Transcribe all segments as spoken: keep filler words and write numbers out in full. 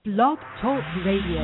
Blog Talk Radio.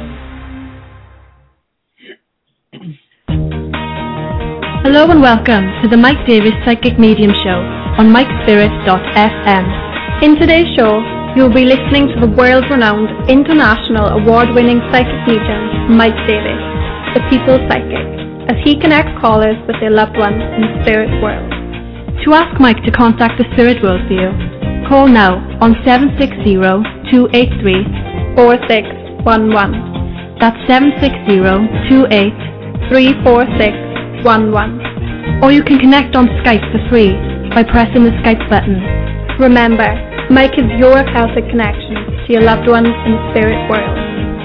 Hello and welcome to the Mike Davis Psychic Medium Show on mike spirit dot f m. In today's show, you'll be listening to the world-renowned, international award-winning psychic medium, Mike Davis, the People's Psychic, as he connects callers with their loved ones in the spirit world. To ask Mike to contact the spirit world for you, call now on seven six zero, two eight three, four six one one. That's seven six zero, two eight three, four six one one. Or you can connect on Skype for free by pressing the Skype button. Remember, Mike is your Celtic connection to your loved ones in the spirit world.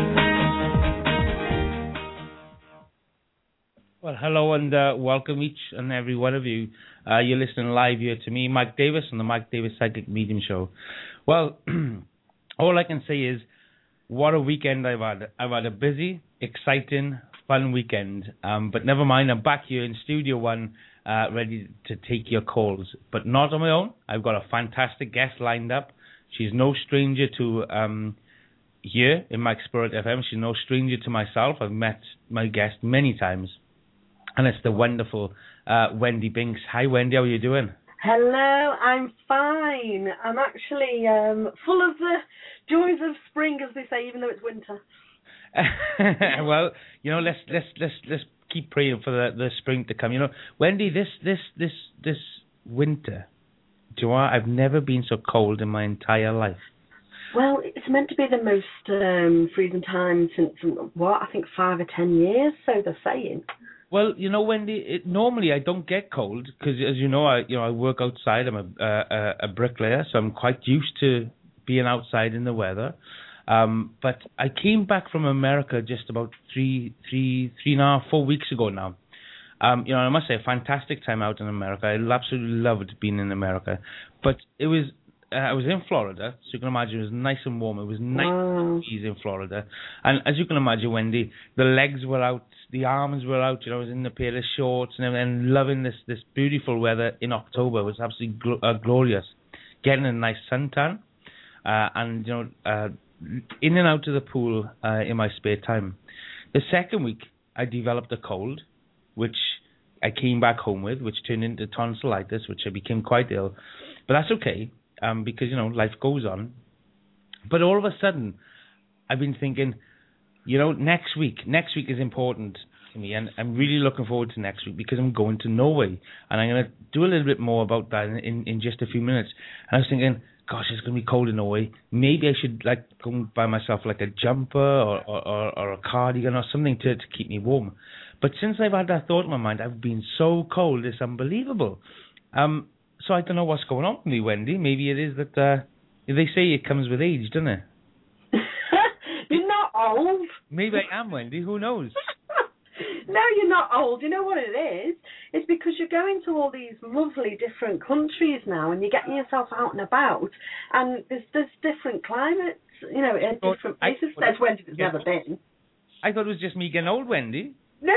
Well, hello and uh, welcome each and every one of you. Uh, you're listening live here to me, Mike Davis, on the Mike Davis Psychic Medium Show. Well, all I can say is, what a weekend I've had. I've had a busy, exciting, fun weekend. Um, but never mind, I'm back here in Studio One, uh, ready to take your calls. But not on my own. I've got a fantastic guest lined up. She's no stranger to um, here in Mike Spirit F M. She's no stranger to myself. I've met my guest many times. And it's the wonderful uh, Wendy Binks. Hi, Wendy. How are you doing? Hello, I'm fine. I'm actually um, full of the joys of spring, as they say, even though it's winter. Well, you know, let's let's let's let's keep praying for the, the spring to come. You know, Wendy, this this this this winter, do you know what? I've never been so cold in my entire life. Well, it's meant to be the most um, freezing time since what I think five or ten years. So they're saying. Well, you know, Wendy, it, normally I don't get cold because, as you know, I you know I work outside. I'm a, a a bricklayer, so I'm quite used to being outside in the weather. Um, but I came back from America just about three, three, three and a half, four weeks ago now. Um, you know, I must say, a fantastic time out in America. I absolutely loved being in America. But it was, uh, I was in Florida, so you can imagine it was nice and warm. It was nice and easy in Florida. And as you can imagine, Wendy, the legs were out, the arms were out. You know, I was in a pair of shorts and everything, loving this this beautiful weather in October. It was absolutely gl- uh, glorious. Getting a nice suntan, uh, and you know, uh, in and out of the pool uh, in my spare time. The second week, I developed a cold, which I came back home with, which turned into tonsillitis, which I became quite ill. But that's okay, um, because, you know, life goes on. But all of a sudden, I've been thinking, you know, next week, next week is important to me, and I'm really looking forward to next week because I'm going to Norway, and I'm going to do a little bit more about that in, in, in just a few minutes. And I was thinking, gosh, it's going to be cold in Norway. Maybe I should like go and buy myself like a jumper or, or, or a cardigan or something to, to keep me warm. But since I've had that thought in my mind, I've been so cold, it's unbelievable. Um, so I don't know what's going on with me, Wendy. Maybe it is that uh, they say it comes with age, doesn't it? You're not old. Maybe I am, Wendy. Who knows? No, you're not old. You know what it is? It's because you're going to all these lovely different countries now, and you're getting yourself out and about, and there's there's different climates, you know, in different places. There's Wendy that's never been. I thought it was just me getting old, Wendy. No,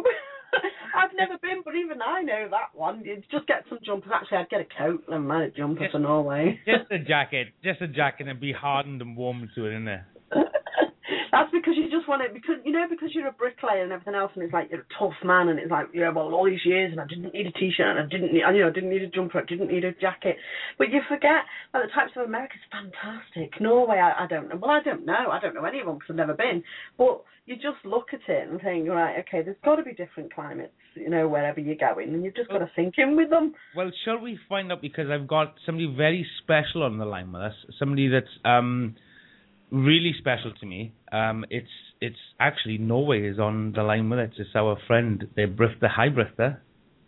I've never been, but even I know that one. You just get some jumpers. Actually, I'd get a coat and a jumper just, for Norway. Just a jacket, just a jacket, and be hardened and warm to it, isn't it? That's because you just want it, because, you know, because you're a bricklayer and everything else, and it's like you're a tough man, and it's like, yeah, well, all these years, and I didn't need a t-shirt, and I didn't need, you know, I didn't need a jumper, I didn't need a jacket. But you forget, well, the types of America's fantastic. Norway, I, I don't know. Well, I don't know. I don't know any of them because I've never been. But you just look at it and think, right, okay, there's got to be different climates, you know, wherever you're going, and you've just got to sink in with them. Well, shall we find out, because I've got somebody very special on the line with us, somebody that's um. really special to me. Um, it's it's actually Norway is on the line with it. It's our friend, uh, Brifta. Hi, Brifta.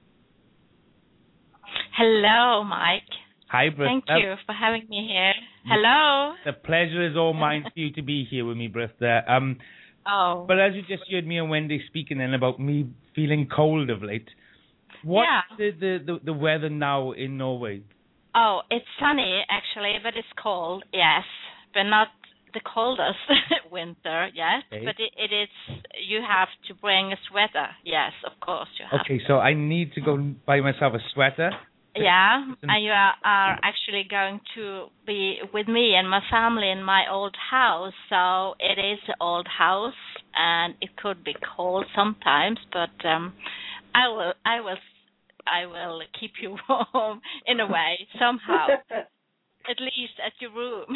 Hello, Mike. Hi, Brifta. Thank you for having me here. Hello. The pleasure is all mine for you to be here with me, Brifta. Um, oh. But as you just heard me and Wendy speaking then about me feeling cold of late, what's yeah. the, the, the, the weather now in Norway? Oh, it's sunny, actually, but it's cold, yes. But not the coldest winter, yes, okay. But it, it is, you have to bring a sweater, yes, of course you have Okay, to. so I need to go buy myself a sweater? Yeah, and you are, are actually going to be with me and my family in my old house. So it is an old house, and it could be cold sometimes, but um, I will, I will, I will keep you warm in a way somehow. At least at your room.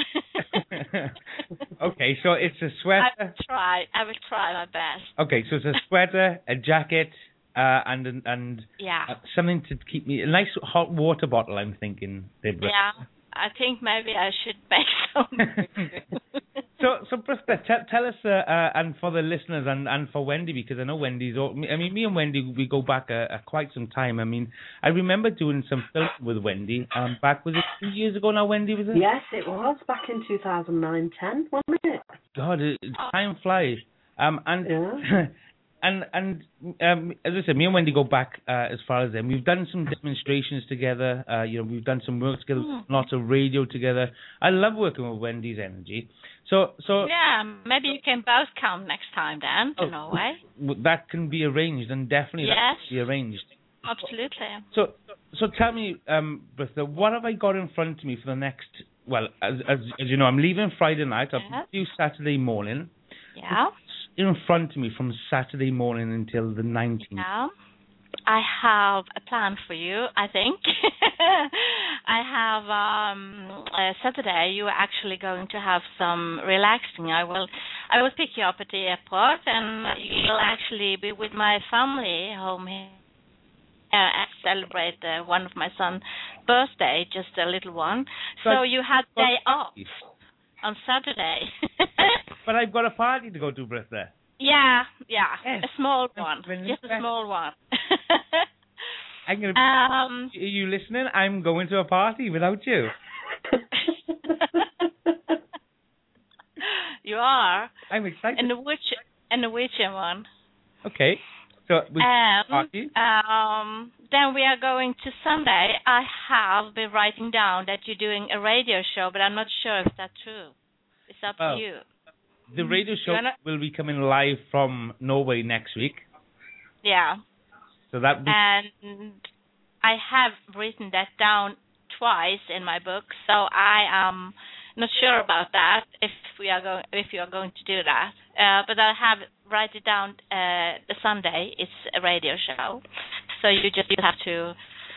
Okay, so it's a sweater. I will try. I will try my best. Okay, so it's a sweater, a jacket, uh, and and yeah, uh, something to keep me. A nice hot water bottle. I'm thinking, Deborah. Yeah, I think maybe I should make some. So, so Britta, tell, tell us, uh, uh, and for the listeners, and, and for Wendy, because I know Wendy's. All, I mean, me and Wendy, we go back uh, uh, quite some time. I mean, I remember doing some film with Wendy. Um, back was it two years ago now? Wendy, was it? Yes, it was back in two thousand nine, ten, wasn't it? God, it, time flies. Um, and yeah. and and um, as I said, me and Wendy go back uh, as far as them. We've done some demonstrations together. Uh, you know, we've done some work together, mm. lots of radio together. I love working with Wendy's energy. So, so yeah, maybe you can both come next time then to oh, Norway. That can be arranged, and definitely yes. that can be arranged. Absolutely. So, so tell me, um, Britta, what have I got in front of me for the next? Well, as as, as you know, I'm leaving Friday night. I'll yes. do Saturday morning. Yeah. In front of me from Saturday morning until the nineteenth. Yeah. I have a plan for you, I think. I have um uh, Saturday you are actually going to have some relaxing. I will I will pick you up at the airport, and you will actually be with my family home here uh, and celebrate uh, one of my son's birthday, just a little one. But, so you have day off on Saturday. But I've got a party to go to, Britta. Yeah, yeah, yes. a small one, just a small one. I'm gonna. Um, are you listening? I'm going to a party without you. You are. I'm excited. And the which and the Norwegian one. Okay. So we um, party. Um, then we are going to Sunday. I have been writing down that you're doing a radio show, but I'm not sure if that's true. It's up oh. to you. The radio show gonna... will be coming live from Norway next week. Yeah. So that. Be... And I have written that down twice in my book, so I am not sure about that. If we are going, if you are going to do that, uh, but I have write it down. Uh, the Sunday is a radio show, so you just you have to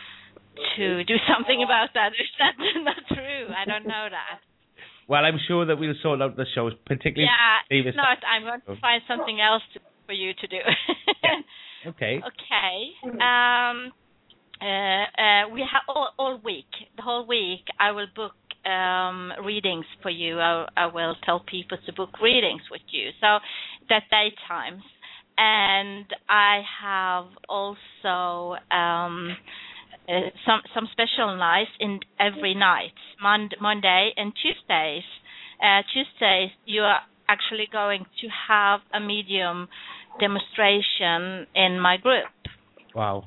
to do something about that. If that's not true, I don't know that. Well, I'm sure that we'll sort out the shows, particularly. Yeah, Davis. if not, I'm going to find something else to, for you to do. Yeah. Okay. Okay. Um, uh, uh, we have all, all week, the whole week, I will book um, readings for you. I, I will tell people to book readings with you. So that daytimes. And I have also... Um, Uh, some some special nights in every night, Mon- Monday and Tuesdays. Uh, Tuesdays you are actually going to have a medium demonstration in my group. Wow.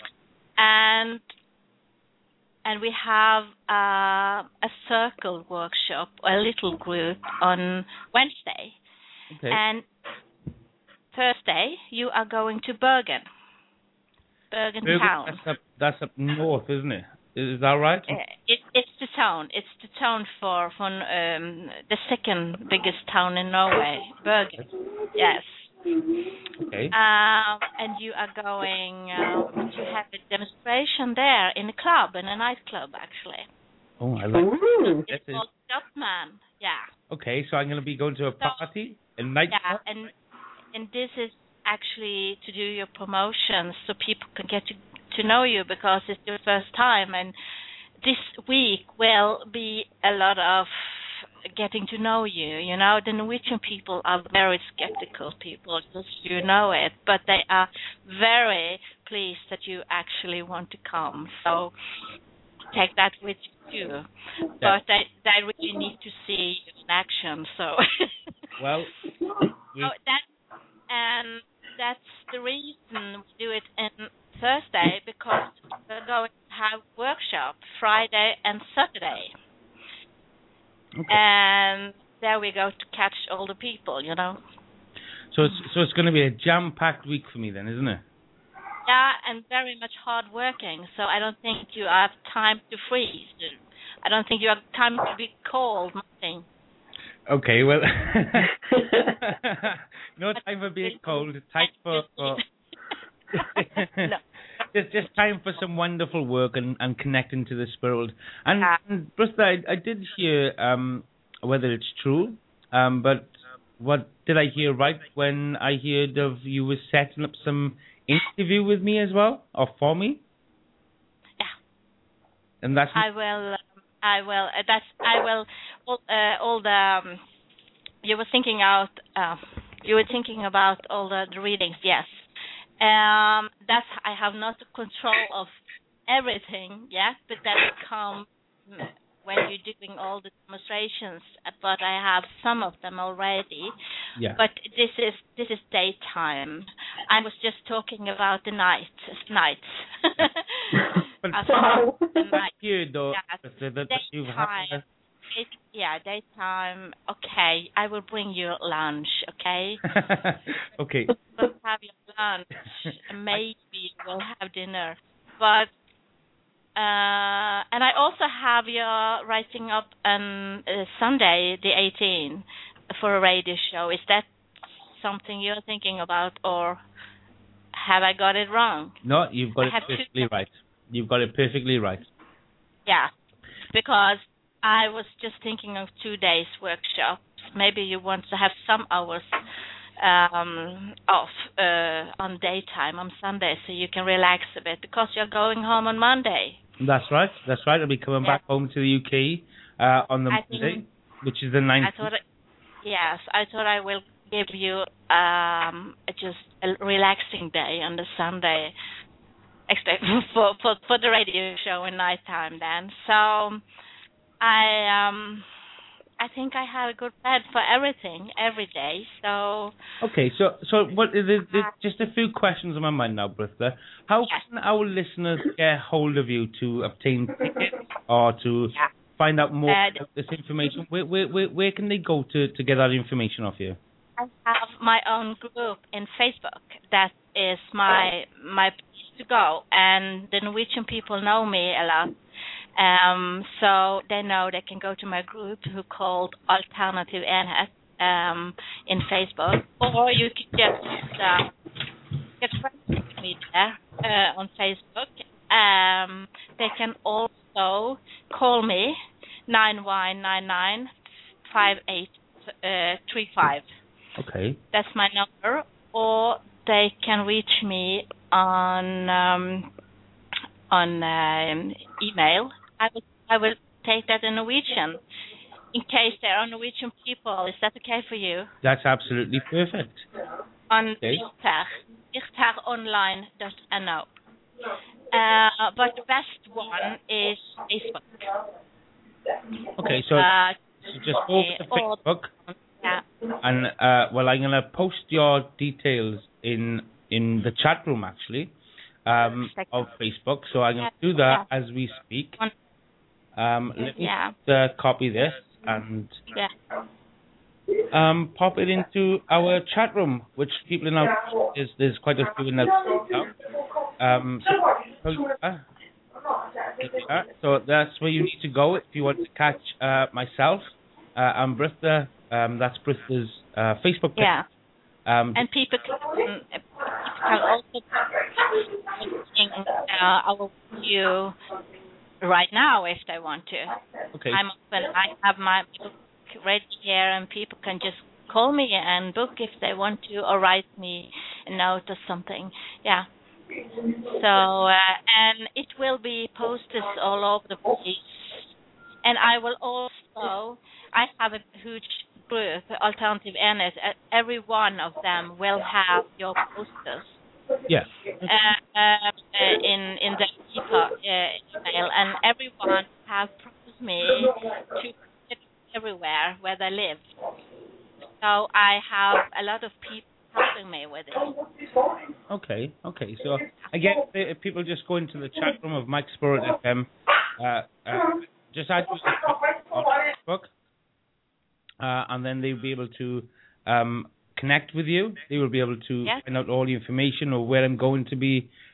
And and we have uh, a circle workshop, a little group on Wednesday. Okay. And Thursday you are going to Bergen. Bergen, Bergen town. That's up, that's up north, isn't it? Is that right? Uh, it, it's the town. It's the town for, for um, the second biggest town in Norway, Bergen. Yes. Okay. Um, and you are going um, to have a demonstration there in a club, in a nightclub, actually. Oh, I like it. It's called Dutman. Yeah. Okay, so I'm going to be going to a party, a nightclub? Yeah, and and this is actually to do your promotions so people can get to, to know you because it's your first time. And this week will be a lot of getting to know you. You know, the Norwegian people are very skeptical people, just you know it, but they are very pleased that you actually want to come. So take that with you. Yeah. But they, they really need to see you in action. So, well, so that, and that's the reason we do it on Thursday, because we're going to have workshop Friday and Saturday. Okay. And there we go to catch all the people, you know. So it's so it's going to be a jam-packed week for me then, isn't it? yeah, and very much hard working. So I don't think you have time to freeze. I don't think you have time to be cold. Nothing. Okay, well, no time for being cold. Time for, for no. just just time for some wonderful work and, and connecting to the spirit. And, Yeah. and Brista, I, I did hear um, whether it's true, um, but what did I hear right when I heard of you were setting up some interview with me as well, or for me? Yeah. And that's I will. Um, I will. Uh, that's. I will. All, uh, all the. Um, you were thinking out. Uh, you were thinking about all the, the readings. Yes. Um. That's. I have not control of everything yet, but that will come when you're doing all the demonstrations. But I have some of them already. Yeah. But this is this is daytime. I was just talking about the night nights. But Wow. you though, Yeah, that, that you've had. daytime. It, yeah, daytime. Okay, I will bring you lunch. Okay. Okay. We'll have your lunch. Maybe we'll have dinner. But uh, and I also have you writing up on uh, Sunday the eighteenth for a radio show. Is that something you're thinking about, or have I got it wrong? No, you've got I it have perfectly two- right. You've got it perfectly right. Yeah, because I was just thinking of two days workshops. Maybe you want to have some hours um, off uh, on daytime on Sunday, so you can relax a bit because you're going home on Monday. That's right. That's right. I'll be coming Yeah. back home to the U K uh, on the I think- Monday, which is the I ninth. thought, yes, I thought I will give you um, just a relaxing day on the Sunday, expect for, for for the radio show in nighttime. Then, so I um I think I have a good plan for everything every day. So Okay, so so what? There's, there's just a few questions on my mind now, Brista. How Yes. can our listeners get hold of you to obtain tickets or to yeah, find out more Uh, about this information? Where where where, where can they go to, to get that information off you? I have my own group in Facebook. That is my my place to go, and the Norwegian people know me a lot. Um, so they know they can go to my group who called Alternative Enhet um, in Facebook, or you can just uh, get friends with me there uh, on Facebook. Um, they can also call me nine one nine nine five eight three five. Okay. That's my number, or they can reach me on um, on um, email. I will I will take that in Norwegian in case there are Norwegian people. Is that okay for you? That's absolutely perfect. On Okay. Irtag, irtagonline dot no. Uh, but the best one is Facebook. Okay, so, Uh, so just go over to or- Facebook. yeah. And uh, well, I'm gonna post your details in in the chat room actually um, of Facebook. So I'm gonna do that as we speak. Um, let me Yeah. uh, copy this and Yeah. um, pop it into our chat room, which people in our is there's quite a few in that now. Um, so, uh, uh, so that's where you need to go if you want to catch uh, myself. Uh, I'm Brista. Um, that's Brista's uh, Facebook page. Yeah. Um, And people can, mm, can also uh, our view right now if they want to. okay. I'm open. I have my book ready here, and people can just call me and book if they want to, or write me a note or something. Yeah. So uh, and it will be posted all over the place. And I will also. I have a huge group, Alternative Enhet. Every one of them will have your posters. Yeah. Uh, uh, in in the email, uh, email, and everyone have promised me to put it everywhere where they live. So I have a lot of people helping me with it. Okay. Okay. So again, if people just go into the chat room of Mike Spirit F M, uh, uh, just add me on Facebook, uh, and then they'll be able to um, connect with you. They will be able to Yes. find out all the information or where I'm going to be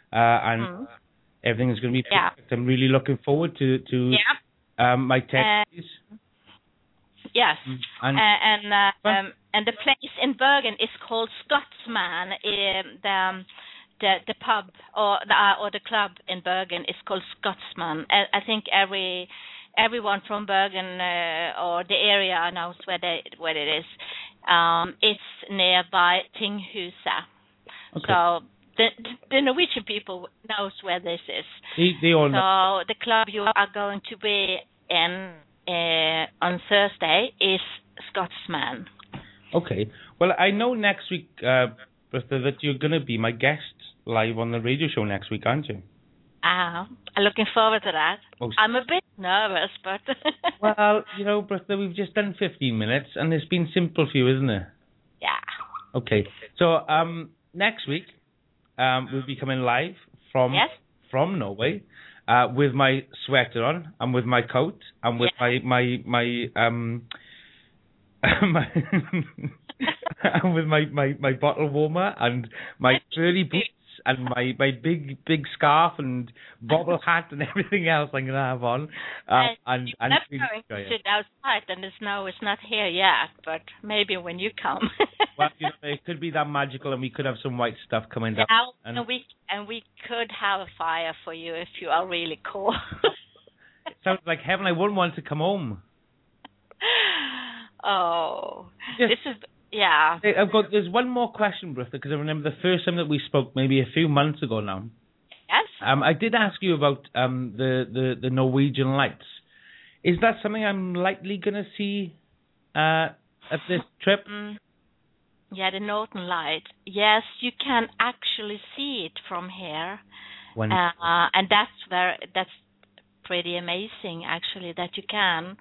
uh, and Mm. everything is going to be Yeah. perfect. I'm really looking forward to to Yeah. um, my test. Yes, Mm, and uh, and uh, Huh? um, and the place in Bergen is called Scotsman. Um, the um, the the pub or the uh, or the club in Bergen is called Scotsman. I, I think every everyone from Bergen uh, or the area knows where they where it is. Um, it's nearby Tinghuset. Okay. So the the Norwegian people knows where this is. They, they all so know. the club you are going to be in uh, on Thursday is Scotsman. Okay. Well, I know next week, uh, Bertha, that you're going to be my guest live on the radio show next week, aren't you? Ah, I'm looking forward to that. Oh, I'm a bit nervous, but well, you know, Bertha, we've just done fifteen minutes, and it's been simple for you, isn't it? yeah. Okay. So um, next week, um, we'll be coming live from Yes. from Norway. Uh, with my sweater on, and with my coat, and with Yeah. my my my um, my and with my, my, my bottle warmer and my furry boots and my, my big big scarf and bobble hat and everything else I'm gonna have on. Uh, and You're and not really going to enjoy it. sit outside, and the snow is not here yet, but maybe when you come. Well, you know, it could be that magical, and we could have some white stuff coming down. Yeah, And and we and we could have a fire for you if you are really cold. it sounds like heaven. I wouldn't want to come home. Oh, Yes. this is yeah. Hey, I've got. There's one more question, Bertha, because I remember the first time that we spoke, maybe a few months ago now. Yes. Um, I did ask you about um the, the, the Norwegian lights. Is that something I'm likely gonna see uh at this trip? Mm. Yeah, the Northern Light. Yes, you can actually see it from here, When uh, and that's very that's pretty amazing actually that you can.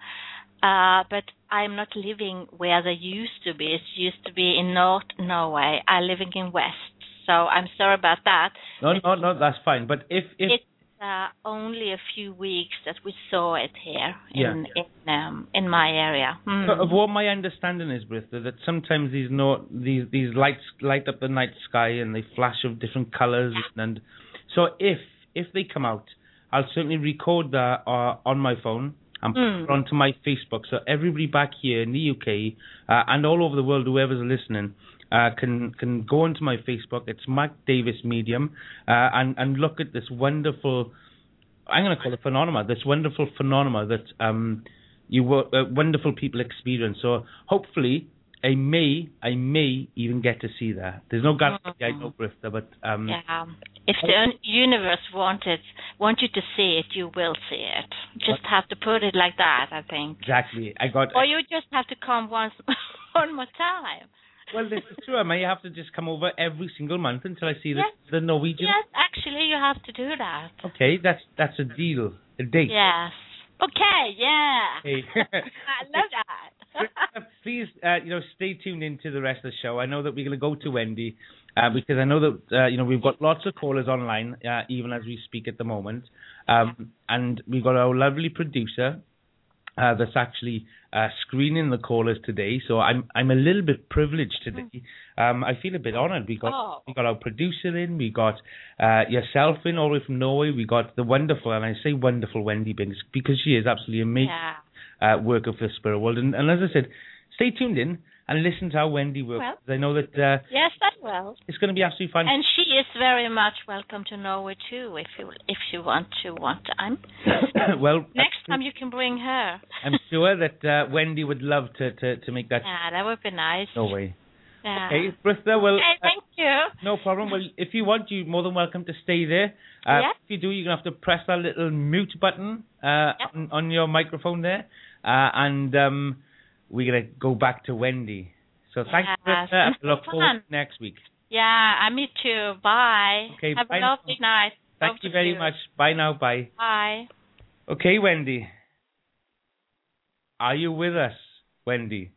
Uh, but I'm not living where they used to be. It used to be in North Norway. I'm living in West, so I'm sorry about that. no, no, no, that's fine. But if if It's uh, only a few weeks that we saw it here Yeah. in in um, in my area. Mm. So of what my understanding is, Bertha, that sometimes these no these these lights light up the night sky and they flash of different colours, and so if if they come out, I'll certainly record that uh, on my phone and put Mm. it onto my Facebook, so everybody back here in the U K uh, and all over the world, whoever's listening, uh, can can go onto my Facebook. It's Mike Davis Medium, uh, and and look at this wonderful. I'm going to call it phenomena. This wonderful phenomena that um you wo- uh, wonderful people experience. So hopefully, I may I may even get to see that. There's no guarantee, I know, Brifta, but um Yeah. If the un- universe wanted want you to see it, you will see it. Just have to put it like that, I think. exactly. I got. Or you just have to come once, one more time. Well, this is true. I may have to just come over every single month until I see the Yes. the Norwegian. Yes, actually, you have to do that. Okay, that's that's a deal, a date. Yes. Okay. Yeah. Hey. I love that. Brifta, please, uh, you know, stay tuned into the rest of the show. I know that we're going to go to Wendy uh, because I know that uh, you know we've got lots of callers online, uh, even as we speak at the moment, um, and we've got our lovely producer uh, that's actually uh, screening the callers today. So I'm I'm a little bit privileged today. Um, I feel a bit honoured. We got Oh. we got our producer in, we got uh, yourself in all the way from Norway. We got the wonderful, and I say wonderful, Wendy Binks because she is absolutely amazing. Yeah. Uh, worker for Spirit World. And, and as I said, stay tuned in and listen to how Wendy works. Well. I know that uh, Yes, I will. it's going to be absolutely fun. And she is very much welcome to Norway too, if you if you want to one time. well, Next time you can bring her. I'm sure that uh, Wendy would love to, to, to make that Yeah, that would be nice. Norway. Yeah. Okay, Brifta, well, Okay, thank you. uh, no problem. Well, if you want, you're more than welcome to stay there. Uh, Yeah. If you do, you're going to have to press that little mute button uh, Yep. on, on your microphone there. Uh, and um, we're going to go back to Wendy. So thanks, Yes, Brifta. I it's look fun. forward to next week. Yeah, I me too. Bye. Okay, Have bye a now. lovely night. Thank Hope you to very see much. Bye now. Bye. Bye. Okay, Wendy. Are you with us, Wendy?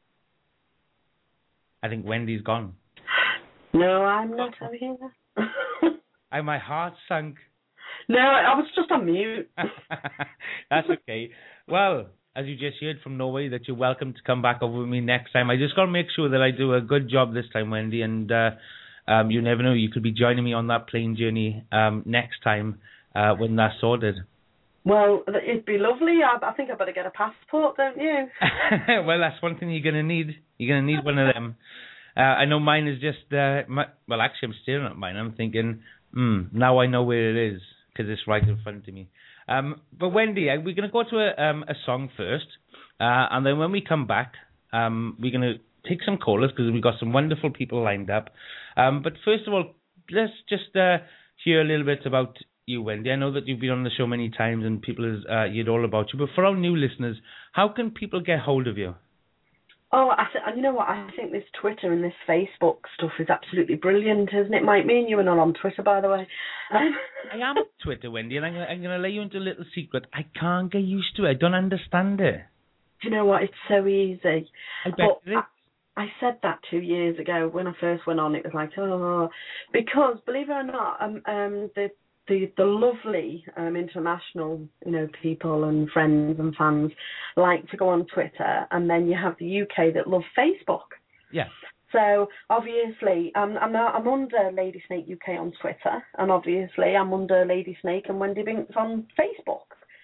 I think Wendy's gone. No, I'm not. I'm here. I, my heart sunk. No, I was just on mute. That's okay. Well, as you just heard from Norway, that you're welcome to come back over with me next time. I just got to make sure that I do a good job this time, Wendy. And uh, um, you never know. You could be joining me on that plane journey um, next time uh, when that's sorted. Well, it'd be lovely. I, I think I better get a passport, don't you? Well, that's one thing you're going to need. You're going to need one of them. Uh, I know mine is just, uh, my, well, actually, I'm staring at mine. I'm thinking, hmm, now I know where it is because it's right in front of me. Um, but Wendy, we're going to go to a, um, a song first. Uh, and then when we come back, um, we're going to take some callers because we've got some wonderful people lined up. Um, but first of all, let's just uh, hear a little bit about you, Wendy. I know that you've been on the show many times and people have uh, heard all about you, but for our new listeners, how can people get hold of you? Oh, I th- you know what? I think this Twitter and this Facebook stuff is absolutely brilliant, isn't it? Mike, me and you are not on Twitter, by the way. Um, I am on Twitter, Wendy, and I'm going I'm to let you into a little secret. I can't get used to it. I don't understand it. Do you know what? It's so easy. I bet but it is. I, I said that two years ago when I first went on. It was like, oh, because believe it or not, um, um the the the lovely um, international, you know, people and friends and fans like to go on Twitter, and then you have the U K that love Facebook. Yeah. So obviously, um, I'm I'm under Lady Snake U K on Twitter, and obviously I'm under Lady Snake and Wendy Binks on Facebook.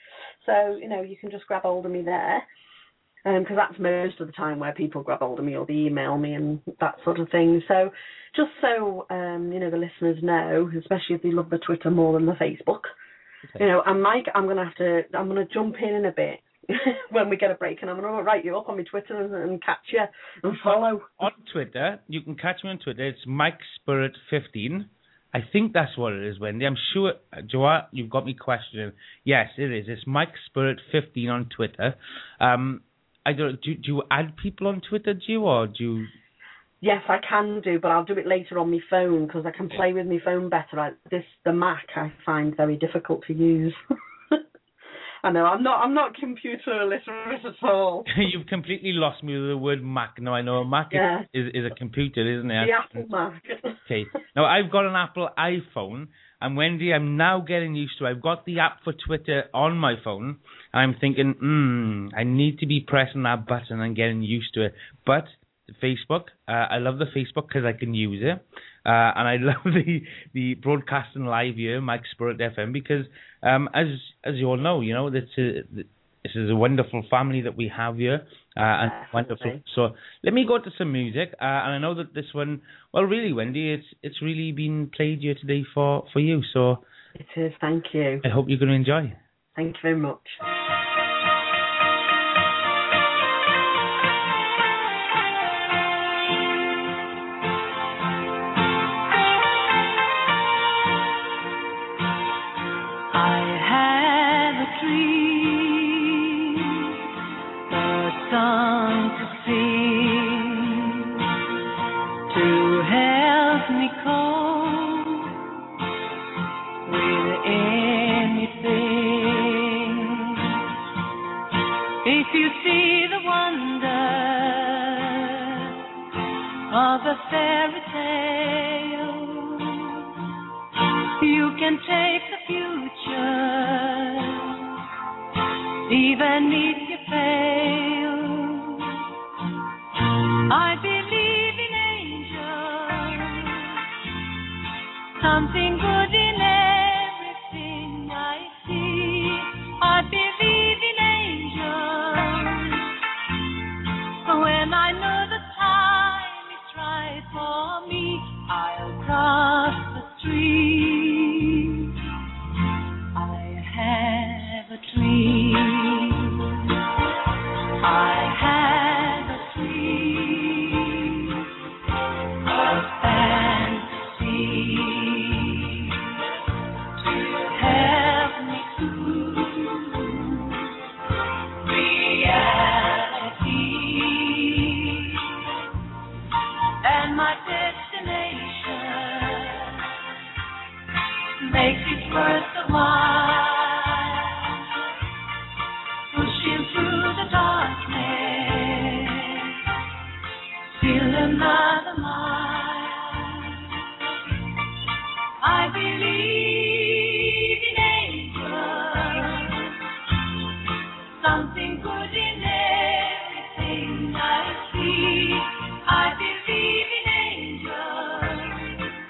So you know, you can just grab hold of me there. Because um, that's most of the time where people grab hold of me or they email me and that sort of thing. So just so, um, you know, the listeners know, especially if they love the Twitter more than the Facebook, okay. You know, and Mike, I'm going to have to, I'm going to jump in in a bit when we get a break, and I'm going to write you up on my Twitter and, and catch you and follow. On Twitter, you can catch me on Twitter. It's Mike Spirit fifteen. I think that's what it is, Wendy. I'm sure, Joa, you've got me questioning. Yes, it is. It's Mike Spirit fifteen on Twitter. Um, I don't. Do, do you add people on Twitter, do you, or do you? Yes, I can do, but I'll do it later on my phone because I can play with my phone better. I, this the Mac I find very difficult to use. I know I'm not. I'm not computer literate at all. You've completely lost me with the word Mac. No, I know a Mac yeah. is, is is a computer, isn't it? The Apple Mac. Okay. Now I've got an Apple iPhone. And Wendy, I'm now getting used to it. I've got the app for Twitter on my phone. And I'm thinking, hmm, I need to be pressing that button and getting used to it. But the Facebook, uh, I love the Facebook because I can use it. Uh, and I love the, the broadcasting live here, Mike Spirit F M, because um, as as you all know, you know, this is, this is a wonderful family that we have here. Uh, and yeah, wonderful. So let me go to some music. Uh, and I know that this one, well, really, Wendy, it's it's really been played here today for, for you. So it is. Thank you. I hope you're going to enjoy. Thank you very much. A fairy tale. You can take the future, even if you fail. I believe in angels, something good in everything I see. I believe in angels when I know the time for me, I'll cross the street. I have a dream. I have a dream, a fantasy to help me through reality. And my destination makes it worth the while, pushing through the darkness, still another mile. I believe in angels, something good in everything I see. I believe in angels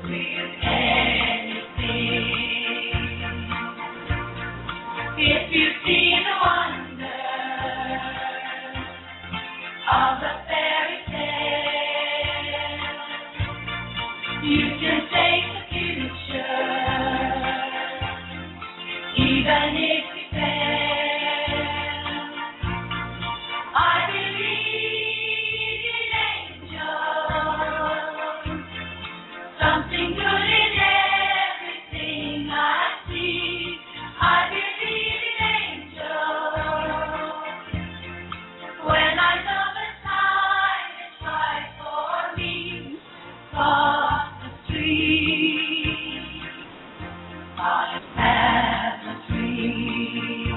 If you see the wonder of the fairy tale, you can take the future, even if you fail. I believe in angels, something good in everything I see. I believe in angels. When I know the time is right for me, cross the street. I have a dream.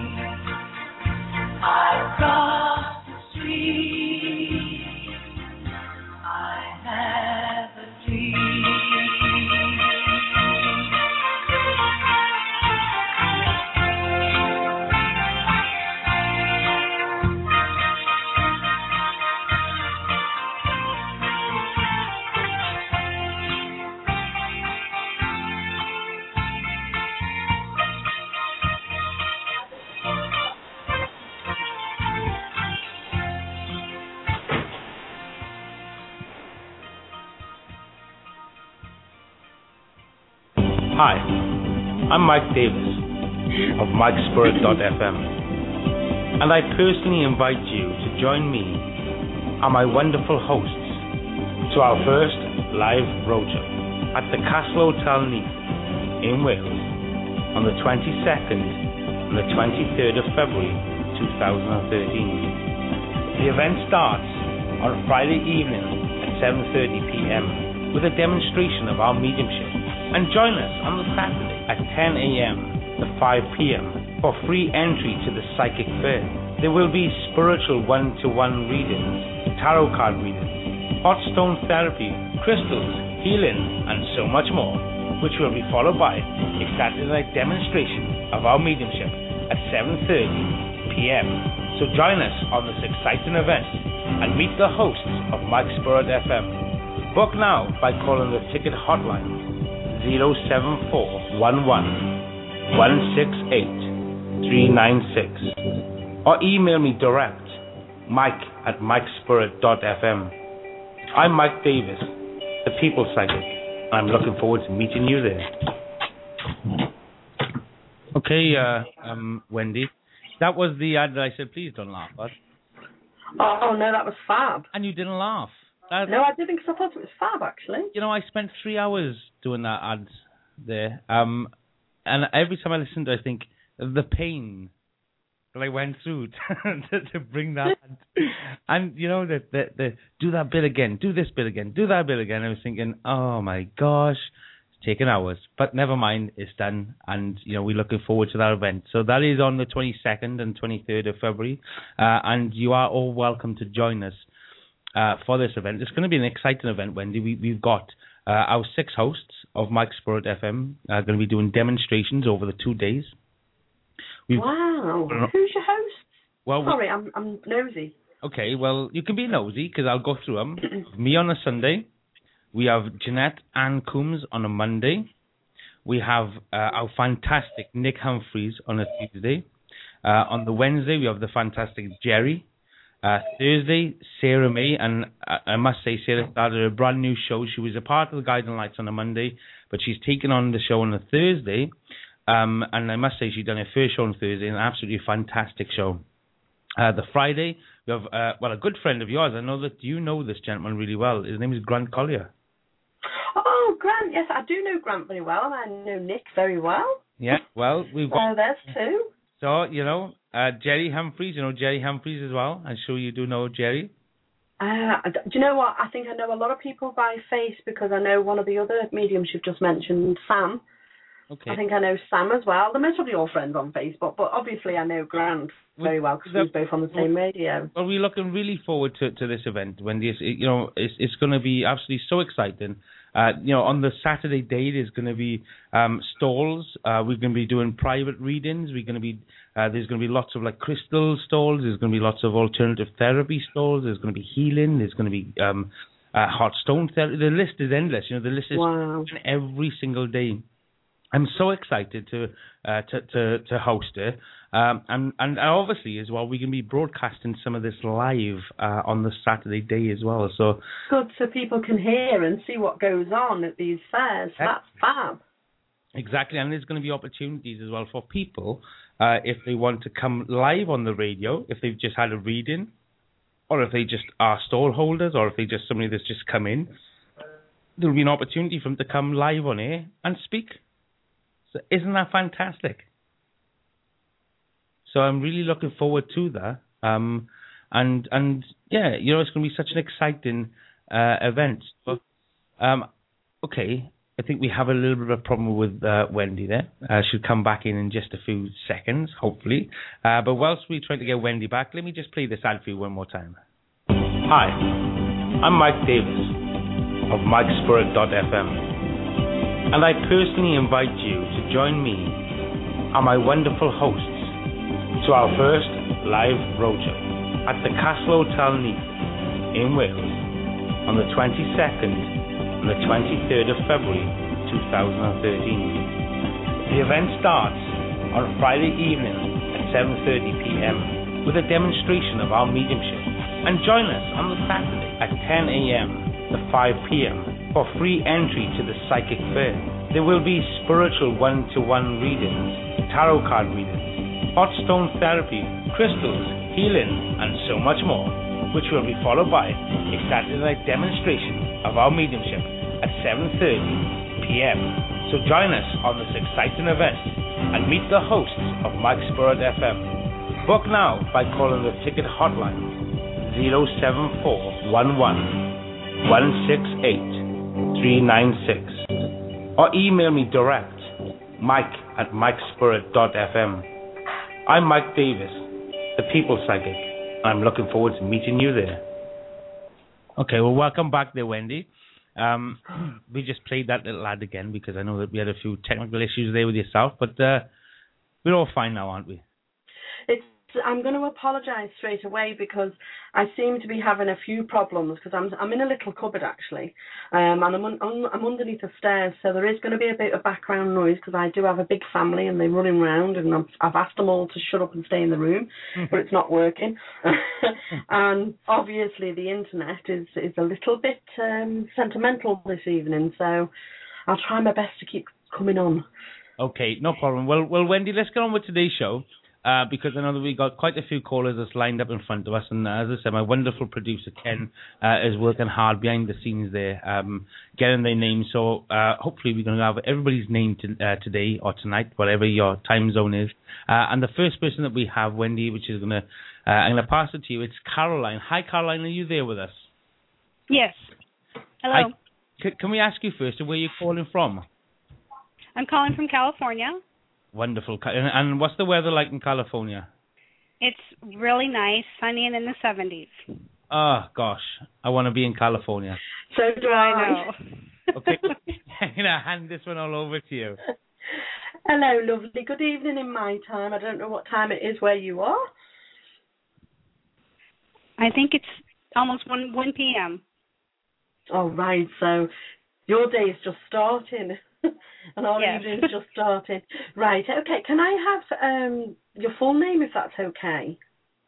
I cross the street. I have a dream. Hi, I'm Mike Davis of Mike Spirit dot f m, and I personally invite you to join me and my wonderful hosts to our first live roadshow at the Castle Hotel Neath in Wales on the twenty-second and the twenty-third of February two thousand thirteen. The event starts on Friday evening at seven thirty p m with a demonstration of our mediumship. And join us on the Saturday at ten a m to five p m for free entry to the Psychic Fair. There will be spiritual one-to-one readings, tarot card readings, hot stone therapy, crystals, healing, and so much more, which will be followed by a Saturday night demonstration of our mediumship at seven thirty p m So join us on this exciting event and meet the hosts of Mike Spirit F M. Book now by calling the ticket hotline zero seven four one one one six eight three nine six or email me direct, Mike at Mike Spirit dot f m. I'm Mike Davis, the People Psychic. I'm looking forward to meeting you there. Okay, uh, um, Wendy, that was the ad that I said please don't laugh at. Oh, no, that was fab. And you didn't laugh. That, No, I didn't, because I thought it was fab, actually. You know, I spent three hours doing that ad there, um, and every time I listen to it, I think of the pain that I went through to, to bring that ad. And, you know, the, the, the, do that bit again, do this bit again, do that bit again. I was thinking, oh, my gosh, it's taken hours. But never mind, it's done, and, you know, we're looking forward to that event. So that is on the twenty-second and twenty-third of February, uh, and you are all welcome to join us Uh, for this event. It's going to be an exciting event, Wendy. We, we've got uh, our six hosts of Mike Spirit F M are going to be doing demonstrations over the two days. We've, Wow. Who's your host? Well, Sorry, I'm I'm nosy. Okay, well, you can be nosy because I'll go through them. Me on a Sunday. We have Jeanette Ann Coombs on a Monday. We have uh, our fantastic Nick Humphreys on a Tuesday. Uh, on the Wednesday, we have the fantastic Jerry. Uh, Thursday, Sarah May, and I, I must say Sarah started a brand new show. She was a part of the Guiding Lights on a Monday, but she's taken on the show on a Thursday, um, and I must say she's done her first show on Thursday, an absolutely fantastic show. Uh, the Friday, we have, uh, well, a good friend of yours. I know that you know this gentleman really well. His name is Grant Collier. Oh, Grant, yes, I do know Grant very well, and I know Nick very well. Yeah, well, we've got... So there's two. So, you know, uh, Jerry Humphreys, you know Jerry Humphreys as well. I'm sure you do know Jerry. Uh, do you know what? I think I know a lot of people by face because I know one of the other mediums you've just mentioned, Sam. Okay. I think I know Sam as well. They're mostly all friends on Facebook, but obviously I know Grant very well because we're both on the same radio. Well, we're looking really forward to, to this event. When this, you know, it's it's going to be absolutely so exciting. Uh, you know, on the Saturday day, there's going to be um, stalls. Uh, we're going to be doing private readings. We're going to be uh, there's going to be lots of like crystal stalls. There's going to be lots of alternative therapy stalls. There's going to be healing. There's going to be um, uh, hot stone therapy. The list is endless. You know, the list is Wow. every single day. I'm so excited to uh, to, to to host it, um, and and obviously as well, we can be broadcasting some of this live uh, on the Saturday day as well. So good, so people can hear and see what goes on at these fairs. That's fab. Exactly, and there's going to be opportunities as well for people uh, if they want to come live on the radio, if they've just had a reading, or if they just are stall holders, or if they just somebody that's just come in. There'll be an opportunity for them to come live on air and speak. So isn't that fantastic? So I'm really looking forward to that. Um, and and yeah, you know, it's going to be such an exciting uh, event. But um, okay, I think we have a little bit of a problem with uh, Wendy there. Uh, she'll come back in in just a few seconds, hopefully. Uh, but whilst we try to get Wendy back, let me just play this ad for you one more time. Hi, I'm Mike Davis of Mike Spirit dot f m. And I personally invite you to join me and my wonderful hosts to our first live roadshow at the Castle Hotel Neath in Wales on the twenty-second and the twenty-third of February two thousand thirteen. The event starts on Friday evening at seven thirty p.m. with a demonstration of our mediumship, and join us on the Saturday at ten a.m. to five p.m. for free entry to the Psychic Fair. There will be spiritual one-to-one readings, tarot card readings, hot stone therapy, crystals, healing, and so much more, which will be followed by a Saturday night demonstration of our mediumship at seven thirty p.m. So join us on this exciting event and meet the hosts of Mike Spirit F M. Book now by calling the ticket hotline zero seven four one one one six eight three nine six or email me direct, Mike at Mike Spirit dot f m. I'm Mike Davis, the People Psychic, and I'm looking forward to meeting you there. Okay, well, welcome back there, Wendy. Um, we just played that little ad again because I know that we had a few technical issues there with yourself, but uh, we're all fine now, aren't we? It's. I'm going to apologise straight away because I seem to be having a few problems because I'm I'm in a little cupboard actually, um, and I'm un, un, I'm underneath the stairs, so there is going to be a bit of background noise because I do have a big family and they're running around, and I'm, I've asked them all to shut up and stay in the room, but it's not working. And obviously the internet is is a little bit um, sentimental this evening, so I'll try my best to keep coming on. Okay, no problem. Well, well, Wendy, let's get on with today's show. Uh, because I know that we got quite a few callers that's lined up in front of us, and uh, as I said, my wonderful producer Ken uh, is working hard behind the scenes there, um, getting their names. So uh, hopefully we're going to have everybody's name to, uh, today or tonight, whatever your time zone is. Uh, and the first person that we have, Wendy, which is going to, uh, I'm going to pass it to you. It's Caroline. Hi, Caroline. Are you there with us? Yes. Hello. Hi. C- can we ask you first where you're calling from? I'm calling from California. Wonderful. And, and what's the weather like in California? It's really nice, sunny, and in the seventies. Oh, gosh. I want to be in California. So do I. I know. Okay. I'm going to hand this one all over to you. Hello, lovely. Good evening in my time. I don't know what time it is where you are. I think it's almost one p.m. Oh, right. So your day is just starting. And our Yes. evening's just starting. Right, okay. Can I have um, your full name, if that's okay?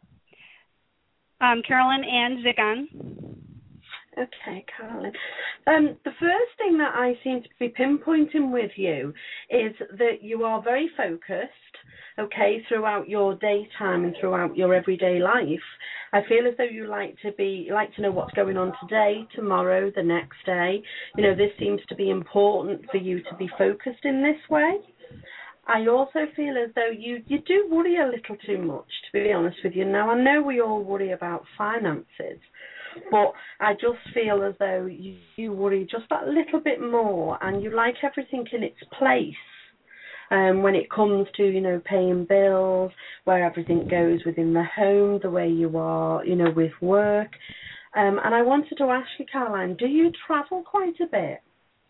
Um, Carolyn Ann Zigan. Okay, Carolyn. Um, the first thing that I seem to be pinpointing with you is that you are very focused, okay, throughout your daytime and throughout your everyday life. I feel as though you like to be like to know what's going on today, tomorrow, the next day. You know, this seems to be important for you to be focused in this way. I also feel as though you, you do worry a little too much, to be honest with you. Now, I know we all worry about finances, but I just feel as though you, you worry just that little bit more, and you like everything in its place. Um, when it comes to, you know, paying bills, where everything goes within the home, the way you are, you know, with work. Um, and I wanted to ask you, Caroline, do you travel quite a bit?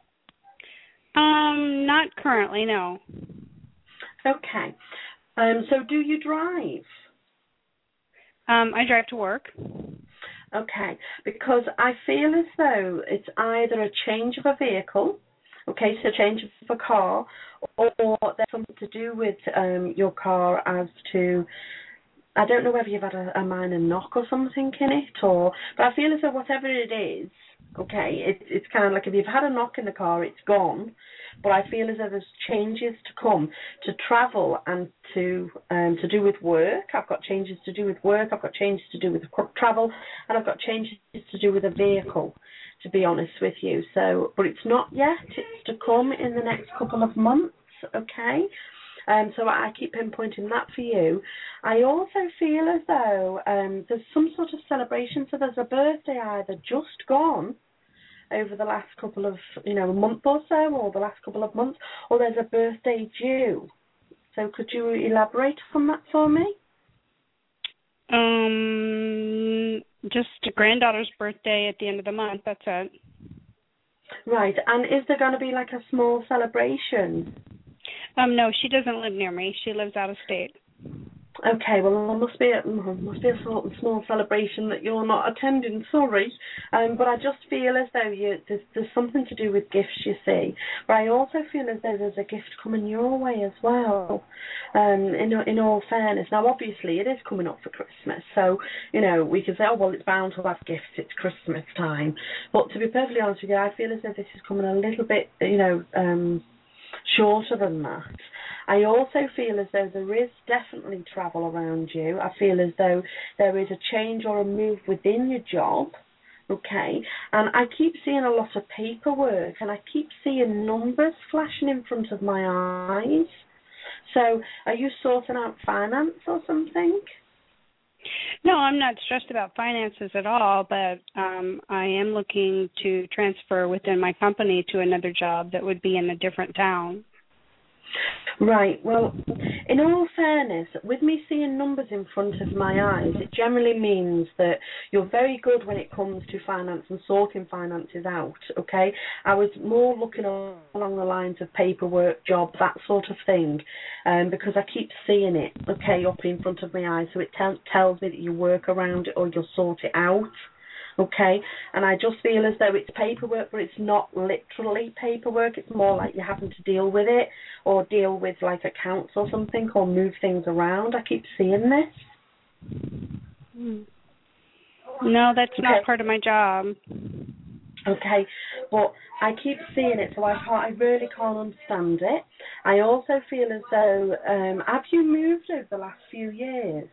Um, not currently, no. Okay. Um, so do you drive? Um, I drive to work. Okay, because I feel as though it's either a change of a vehicle, okay, so change of a car, or there's something to do with um, your car as to, I don't know whether you've had a, a minor knock or something in it, or, but I feel as though whatever it is, okay, it, it's kind of like if you've had a knock in the car, it's gone, but I feel as though there's changes to come to travel and to um, to do with work. I've got changes to do with work, I've got changes to do with travel, and I've got changes to do with a vehicle, to be honest with you. So, but it's not yet, it's to come in the next couple of months, okay? Um, so I keep pinpointing that for you. I also feel as though um, there's some sort of celebration. So there's a birthday either just gone over the last couple of, you know, a month or so, or the last couple of months, or there's a birthday due. So could you elaborate on that for me? Um, just a granddaughter's birthday at the end of the month, that's it. Right, and is there going to be like a small celebration? Um, no, she doesn't live near me. She lives out of state. Okay, well, there must be a must be a sort of small celebration that you're not attending. Sorry, um, but I just feel as though you there's, there's something to do with gifts, you see. But I also feel as though there's a gift coming your way as well. Um, in in all fairness, now obviously it is coming up for Christmas, so you know we can say, oh well, it's bound to have gifts. It's Christmas time. But to be perfectly honest with you, I feel as though this is coming a little bit, you know, um, shorter than that. I also feel as though there is definitely travel around you. I feel as though there is a change or a move within your job, okay? And I keep seeing a lot of paperwork, and I keep seeing numbers flashing in front of my eyes. So are you sorting out finance or something? No, I'm not stressed about finances at all, but um, I am looking to transfer within my company to another job that would be in a different town. Right, well, in all fairness, with me seeing numbers in front of my eyes, it generally means that you're very good when it comes to finance and sorting finances out, okay? I was more looking along the lines of paperwork, job, that sort of thing, um, because I keep seeing it, okay, up in front of my eyes, so it t- tells me that you work around it or you'll sort it out. Okay, and I just feel as though it's paperwork, but it's not literally paperwork. It's more like you're having to deal with it or deal with like accounts or something or move things around. I keep seeing this. No, that's okay. not part of my job. Okay, but I keep seeing it, so I can't. I really can't understand it. I also feel as though, um, have you moved over the last few years?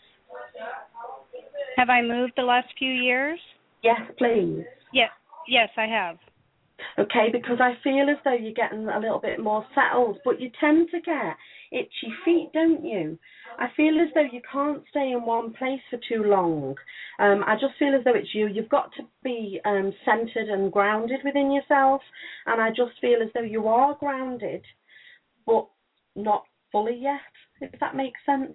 Have I moved the last few years? Yes, please. Yes, yes, I have. Okay, because I feel as though you're getting a little bit more settled, but you tend to get itchy feet, don't you? I feel as though you can't stay in one place for too long. Um, I just feel as though it's you. You've got to be um, centered and grounded within yourself, and I just feel as though you are grounded, but not fully yet, if that makes sense.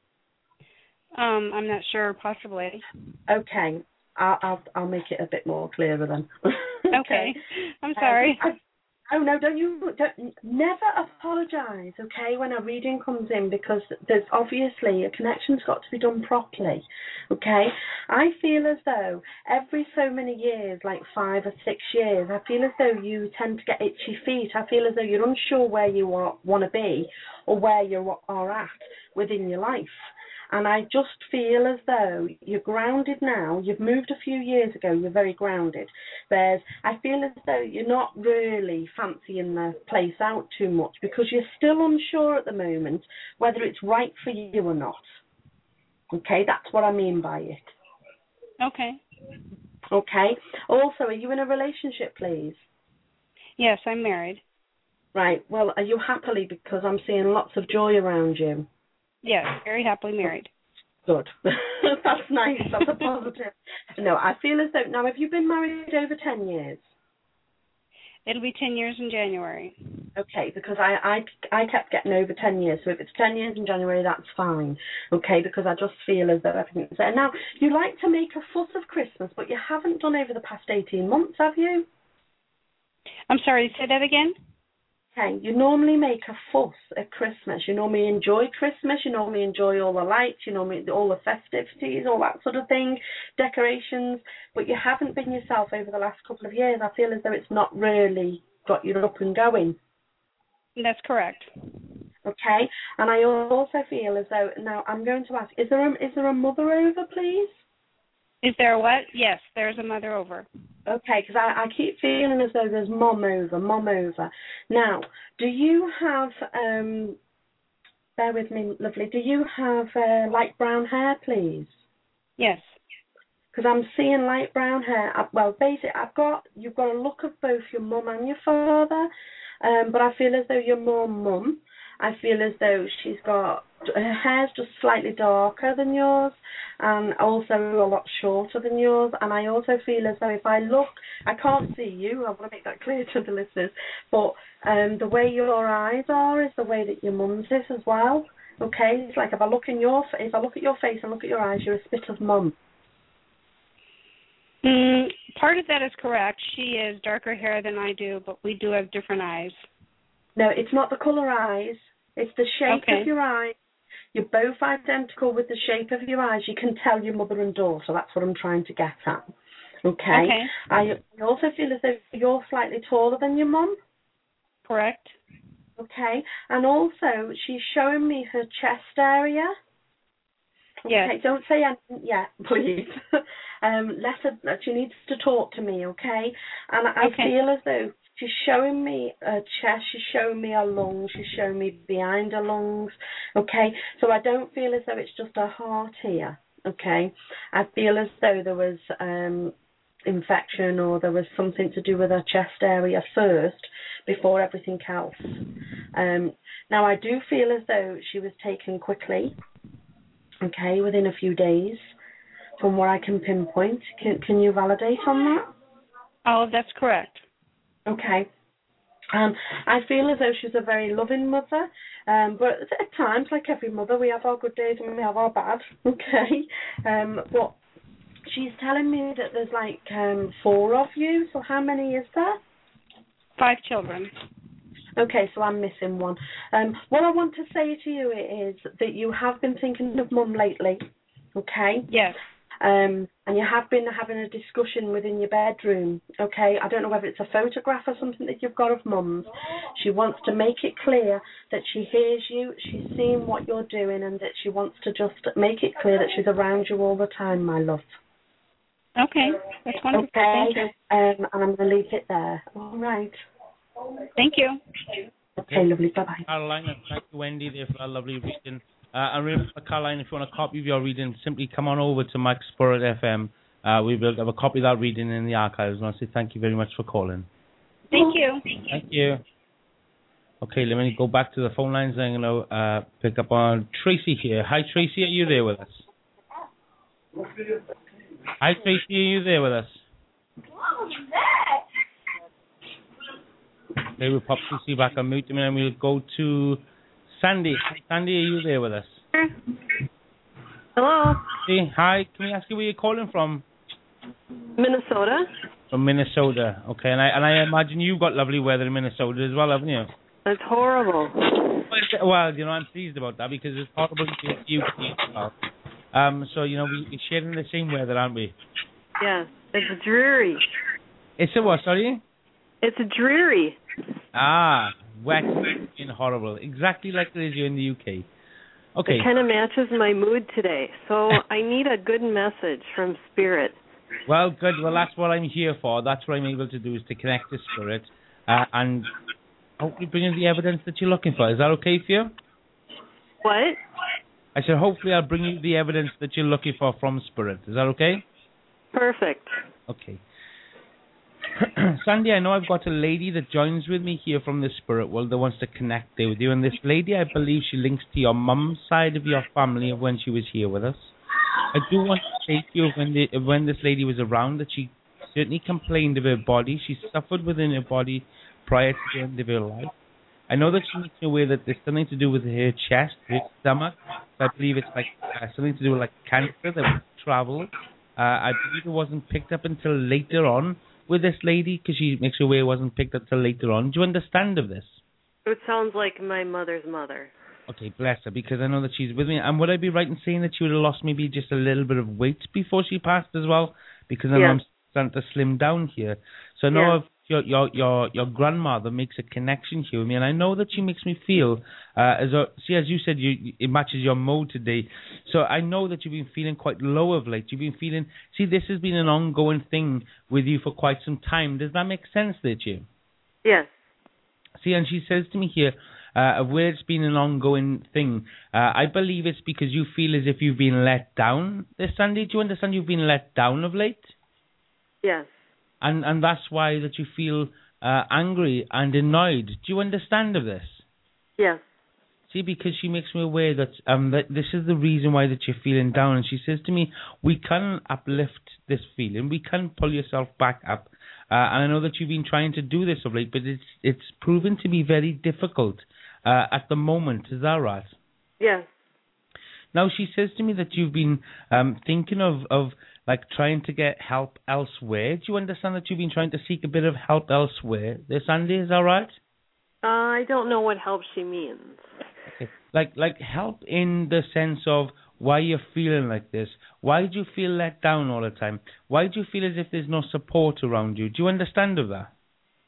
Um, I'm not sure, possibly. Okay. I'll, I'll I'll make it a bit more clearer then. okay. okay. I'm sorry. Um, I, oh no, don't you don't never apologise, okay, when a reading comes in, because there's obviously a connection's got to be done properly. Okay? I feel as though every so many years, like five or six years, I feel as though you tend to get itchy feet. I feel as though you're unsure where you are, want to be or where you are at within your life. And I just feel as though you're grounded now. You've moved a few years ago. You're very grounded. There's, I feel as though you're not really fancying the place out too much because you're still unsure at the moment whether it's right for you or not. Okay, that's what I mean by it. Okay. Okay. Also, are you in a relationship, please? Yes, I'm married. Right. Well, are you happily, because I'm seeing lots of joy around you? Yes, very happily married. Good. That's nice. That's a positive. No, I feel as though, now, have you been married over ten years? It'll be ten years in January. Okay, because I, I, I kept getting over ten years, so if it's ten years in January, that's fine. Okay, because I just feel as though everything's there. Now, you like to make a fuss of Christmas, but you haven't done over the past eighteen months, have you? I'm sorry, say that again? Okay, you normally make a fuss at Christmas. You normally enjoy Christmas. You normally enjoy all the lights. You normally all the festivities, all that sort of thing, decorations. But you haven't been yourself over the last couple of years. I feel as though it's not really got you up and going. That's correct. Okay, and I also feel as though now I'm going to ask: Is there a, is there a mother over, please? Is there a what? Yes, there's a mother over. Okay, because I, I keep feeling as though there's mom over, mom over. Now, do you have, um, bear with me, lovely, do you have uh, light brown hair, please? Yes. Because I'm seeing light brown hair. I, well, basically, I've got, you've got a look of both your mum and your father, um, but I feel as though you're more mum. I feel as though she's got, her hair's just slightly darker than yours and also a lot shorter than yours. And I also feel as though if I look, I can't see you, I want to make that clear to the listeners, but um, the way your eyes are is the way that your mum's is as well. Okay, it's like if I look in your, if I look at your face and look at your eyes, you're a spit of mum. Mm, part of that is correct. She is darker hair than I do, but we do have different eyes. No, it's not the colour eyes. It's the shape okay. of your eyes. You're both identical with the shape of your eyes. You can tell your mother and daughter. That's what I'm trying to get at. Okay. Okay. I also feel as though you're slightly taller than your mum. Correct. Okay. And also, she's showing me her chest area. Okay, yes. Don't say anything yet, please. um, let her, she needs to talk to me, okay? And I okay. feel as though she's showing me her chest, she's showing me her lungs, she's showing me behind her lungs, okay? So I don't feel as though it's just her heart here, okay? I feel as though there was um, infection or there was something to do with her chest area first before everything else. Um, now, I do feel as though she was taken quickly. Okay, within a few days, from what I can pinpoint. Can, can you validate on that? Oh, that's correct. Okay. Um, I feel as though she's a very loving mother, um, but at times, like every mother, we have our good days and we have our bad, okay? Um, but she's telling me that there's like um, four of you, so how many is there? Five children. Okay, so I'm missing one. Um, what I want to say to you is that you have been thinking of mum lately, okay? Yes. Um, and you have been having a discussion within your bedroom, okay? I don't know whether it's a photograph or something that you've got of mum's. She wants to make it clear that she hears you, she's seeing what you're doing, and that she wants to just make it clear that she's around you all the time, my love. Okay, that's wonderful. Okay, Thank you. Um, and I'm going to leave it there. All right. Thank you. Okay, lovely. Bye-bye. Caroline, and thank you, Wendy, there for a lovely reading. Uh, and remember, Caroline, if you want a copy of your reading, simply come on over to Mike Spirit F M. Uh, we will have a copy of that reading in the archives. And I'll say thank you very much for calling. Thank you. Thank you. Okay, let me go back to the phone lines. I'm going to uh, pick up on Tracy here. Hi, Tracy. Are you there with us? Hi, Tracy. Are you there with us? Okay, we'll pop Tracy back on mute, and then we'll go to Sandy. Sandy, are you there with us? Hello. Hey, hi. Can we ask you where you're calling from? Minnesota. From Minnesota. Okay, and I and I imagine you've got lovely weather in Minnesota as well, haven't you? It's horrible. Well, you know, I'm pleased about that because it's horrible to you as well. Um, so, you know, we, we're sharing the same weather, aren't we? Yeah, it's dreary. It's a what, sorry? It's dreary. Ah, wet and horrible. Exactly like it is here in the U K. Okay. It kind of matches my mood today. So I need a good message from Spirit. Well, good. Well, that's what I'm here for. That's what I'm able to do, is to connect to Spirit uh, and hopefully bring in the evidence that you're looking for. Is that okay for you? What? I said hopefully I'll bring you the evidence that you're looking for from Spirit. Is that okay? Perfect. Okay. Sandy, I know I've got a lady that joins with me here from the spirit world that wants to connect there with you. And this lady, I believe she links to your mum's side of your family of when she was here with us. I do want to say to you, when, the, when this lady was around, that she certainly complained of her body. She suffered within her body prior to the end of her life. I know that she makes me aware that there's something to do with her chest, her stomach. So I believe it's like uh, something to do with like cancer that would travel. Uh, I believe it wasn't picked up until later on with this lady, because she makes her aware it wasn't picked up until later on. Do you understand of this? So it sounds like my mother's mother. Okay, bless her, because I know that she's with me. And would I be right in saying that she would have lost maybe just a little bit of weight before she passed as well? Because I know Yes. I'm starting to slim down here. So I know Yes. if your your your your grandmother makes a connection here with me, and I know that she makes me feel uh, as a, see, as you said, you it matches your mode today. So I know that you've been feeling quite low of late. You've been feeling. See, this has been an ongoing thing with you for quite some time. Does that make sense, there, to you? Yes. See, and she says to me here, uh, of where it's been an ongoing thing, uh, I believe it's because you feel as if you've been let down this Sunday. Do you understand you've been let down of late? Yes. And and that's why that you feel uh, angry and annoyed. Do you understand of this? Yes. See, because she makes me aware that um that this is the reason why that you're feeling down, and she says to me, we can uplift this feeling, we can pull yourself back up, uh, and I know that you've been trying to do this of late, but it's it's proven to be very difficult uh, at the moment. Is that right? Yes. Now she says to me that you've been um thinking of of like trying to get help elsewhere. Do you understand that you've been trying to seek a bit of help elsewhere this Sunday? Is that right? Uh, I don't know what help she means. Okay. Like like help in the sense of why you're feeling like this. Why do you feel let down all the time? Why do you feel as if there's no support around you? Do you understand of that?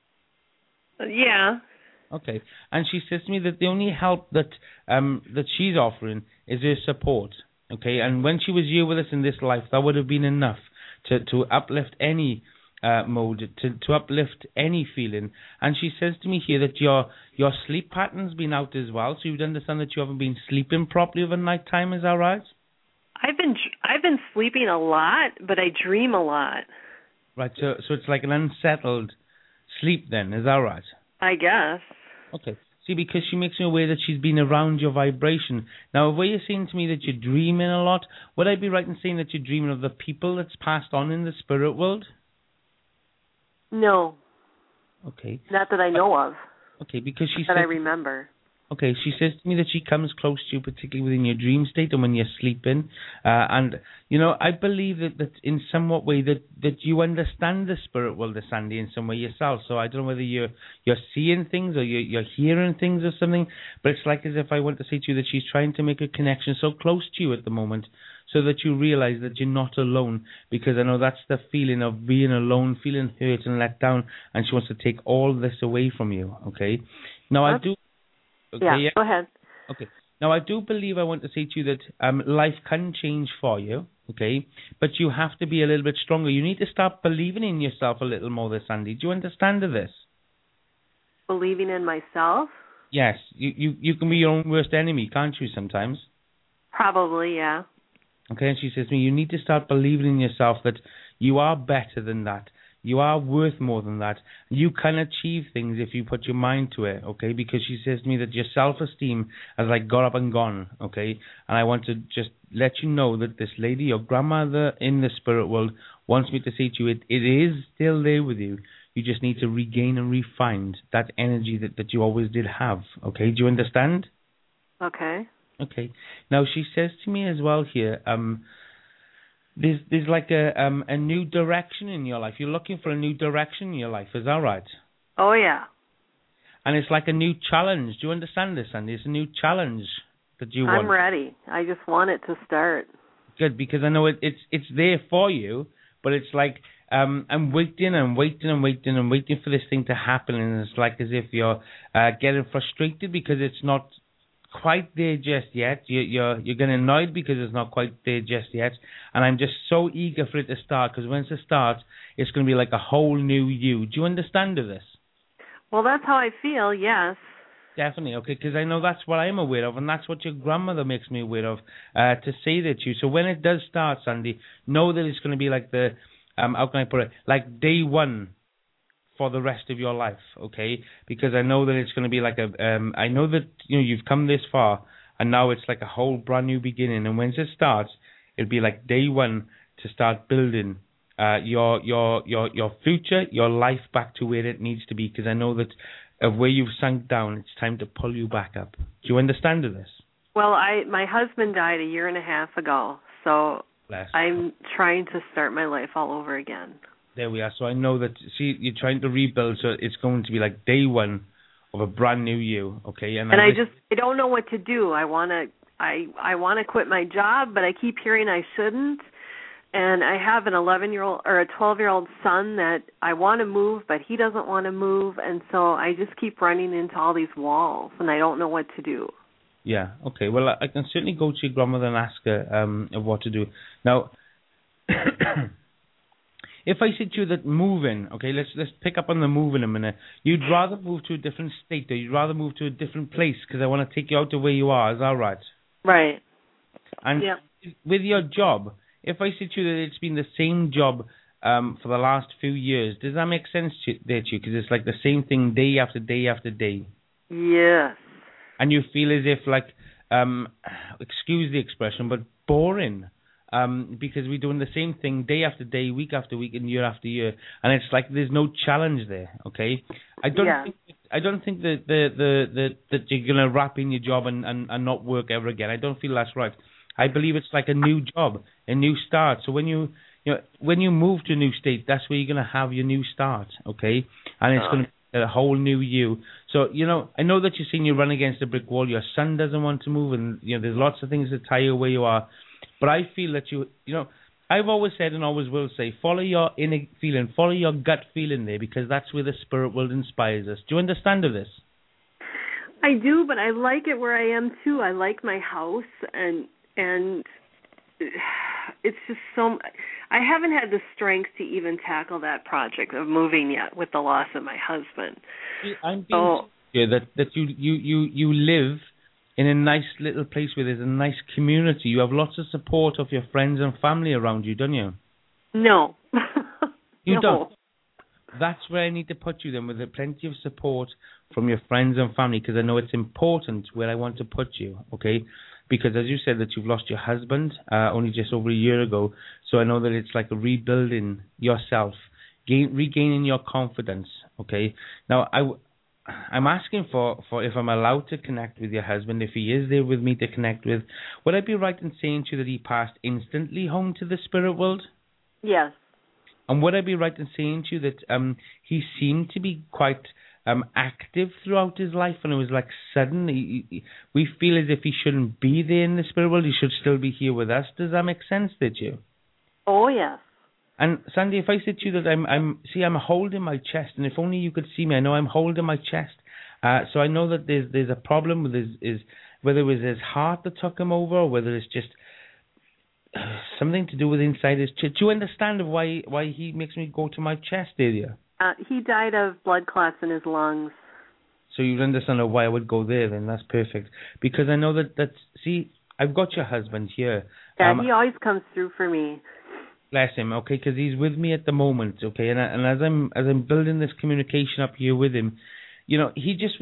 Uh, yeah. Okay. And she says to me that the only help that um that she's offering is her support. Okay. And when she was here with us in this life, that would have been enough to, to uplift any uh, mode, to, to uplift any feeling. And she says to me here that your your sleep pattern's been out as well, so you'd understand that you haven't been sleeping properly over night time. Is that right? I've been I've been sleeping a lot, but I dream a lot. Right. So so it's like an unsettled sleep then. Is that right? I guess. Okay. See, because she makes me aware that she's been around your vibration. Now, where you're saying to me that you're dreaming a lot, would I be right in saying that you're dreaming of the people that's passed on in the spirit world? No. Okay. Not that I know of. Okay, because she that says, I remember. Okay, she says to me that she comes close to you, particularly within your dream state and when you're sleeping. Uh, and, you know, I believe that, that in somewhat way that, that you understand the spirit world, the Sandy, in some way yourself. So I don't know whether you're you're seeing things or you're, you're hearing things or something, but it's like as if I want to say to you that she's trying to make a connection so close to you at the moment so that you realize that you're not alone, because I know that's the feeling of being alone, feeling hurt and let down, and she wants to take all this away from you, okay? Now, I do... Okay, yeah, yeah, go ahead. Okay. Now, I do believe I want to say to you that um, life can change for you, okay? But you have to be a little bit stronger. You need to start believing in yourself a little more this Sunday. Do you understand of this? Believing in myself? Yes. You, you, you can be your own worst enemy, can't you, sometimes? Probably, yeah. Okay, and she says to me, you need to start believing in yourself that you are better than that. You are worth more than that. You can achieve things if you put your mind to it, okay? Because she says to me that your self-esteem has like got up and gone, okay? And I want to just let you know that this lady, your grandmother in the spirit world, wants me to say to you, it, it is still there with you. You just need to regain and refine that energy that, that you always did have, okay? Do you understand? Okay. Okay. Now, she says to me as well here, um... There's there's like a um a new direction in your life. You're looking for a new direction in your life. Is that right? Oh, yeah. And it's like a new challenge. Do you understand this, Andy? It's a new challenge that you want. I'm ready. I just want it to start. Good, because I know it, it's it's there for you, but it's like um I'm waiting and waiting and waiting and waiting for this thing to happen, and it's like as if you're uh, getting frustrated because it's not quite there just yet. You, you're you're getting annoyed because it's not quite there just yet, and I'm just so eager for it to start, because when it starts, it's going to be like a whole new you. Do you understand of this? Well, that's how I feel, yes. Definitely, okay, because I know that's what I'm aware of, and that's what your grandmother makes me aware of, uh, to say that to you. So when it does start, Sandy, know that it's going to be like the, um, how can I put it, like day one for the rest of your life, okay? Because I know that it's going to be like a, um, I know that, you know, you've come this far, and now it's like a whole brand new beginning, and when it starts, it'll be like day one to start building uh, your your your your future, your life back to where it needs to be, because I know that of where you've sunk down, it's time to pull you back up. Do you understand this? Well, I my husband died a year and a half ago, so Bless. I'm trying to start my life all over again. There we are. So I know that, see, you're trying to rebuild, so it's going to be like day one of a brand new you, okay? And, and I just I don't know what to do. I want to I I want to quit my job, but I keep hearing I shouldn't. And I have an eleven-year-old or a twelve-year-old son that I want to move, but he doesn't want to move, and so I just keep running into all these walls, and I don't know what to do. Yeah, okay. Well, I, I can certainly go to your grandmother and ask her um, of what to do. Now, if I said to you that moving, okay, let's let's pick up on the moving a minute. You'd rather move to a different state, or you'd rather move to a different place because I want to take you out to where you are. Is that right? Right. And yeah. with your job, if I said to you that it's been the same job um, for the last few years, does that make sense to, there to you? Because it's like the same thing day after day after day. Yes. And you feel as if, like, um, excuse the expression, but boring. Um, because we're doing the same thing day after day, week after week, and year after year, and it's like there's no challenge there. Okay, I don't yeah. think I don't think that the the, the that you're gonna wrap in your job and, and, and not work ever again. I don't feel that's right. I believe it's like a new job, a new start. So when you you know when you move to a new state, that's where you're gonna have your new start. Okay, and it's uh. gonna be a whole new you. So you know I know that you're seeing you run against a brick wall. Your son doesn't want to move, and you know there's lots of things that tie you where you are. But I feel that you, you know, I've always said and always will say, follow your inner feeling, follow your gut feeling there, because that's where the spirit world inspires us. Do you understand of this? I do, but I like it where I am too. I like my house, and and it's just so. I haven't had the strength to even tackle that project of moving yet with the loss of my husband. I'm being oh. yeah, that that you you you you live in a nice little place where there's a nice community. You have lots of support of your friends and family around you, don't you? No. You no. don't? That's where I need to put you then, with plenty of support from your friends and family, because I know it's important where I want to put you, okay? Because as you said that you've lost your husband uh, only just over a year ago, so I know that it's like a rebuilding yourself, gain, regaining your confidence, okay? Now, I... I'm asking for, for if I'm allowed to connect with your husband, if he is there with me to connect with. Would I be right in saying to you that he passed instantly home to the spirit world? Yes. And would I be right in saying to you that um, he seemed to be quite um, active throughout his life, and it was like sudden? He, he, we feel as if he shouldn't be there in the spirit world. He should still be here with us. Does that make sense, did you? Oh, yes. And Sandy, if I said to you that I'm, I'm, see, I'm holding my chest, and if only you could see me, I know I'm holding my chest. Uh, so I know that there's, there's a problem with his, is whether it was his heart that took him over, or whether it's just uh, something to do with inside his chest. Do you understand of why, why he makes me go to my chest area? Uh, he died of blood clots in his lungs. So you understand why I would go there. Then that's perfect, because I know that that's. See, I've got your husband here. Yeah, um, he always comes through for me. Bless him, okay, because he's with me at the moment, okay, and I, and as I'm as I'm building this communication up here with him, you know, he just,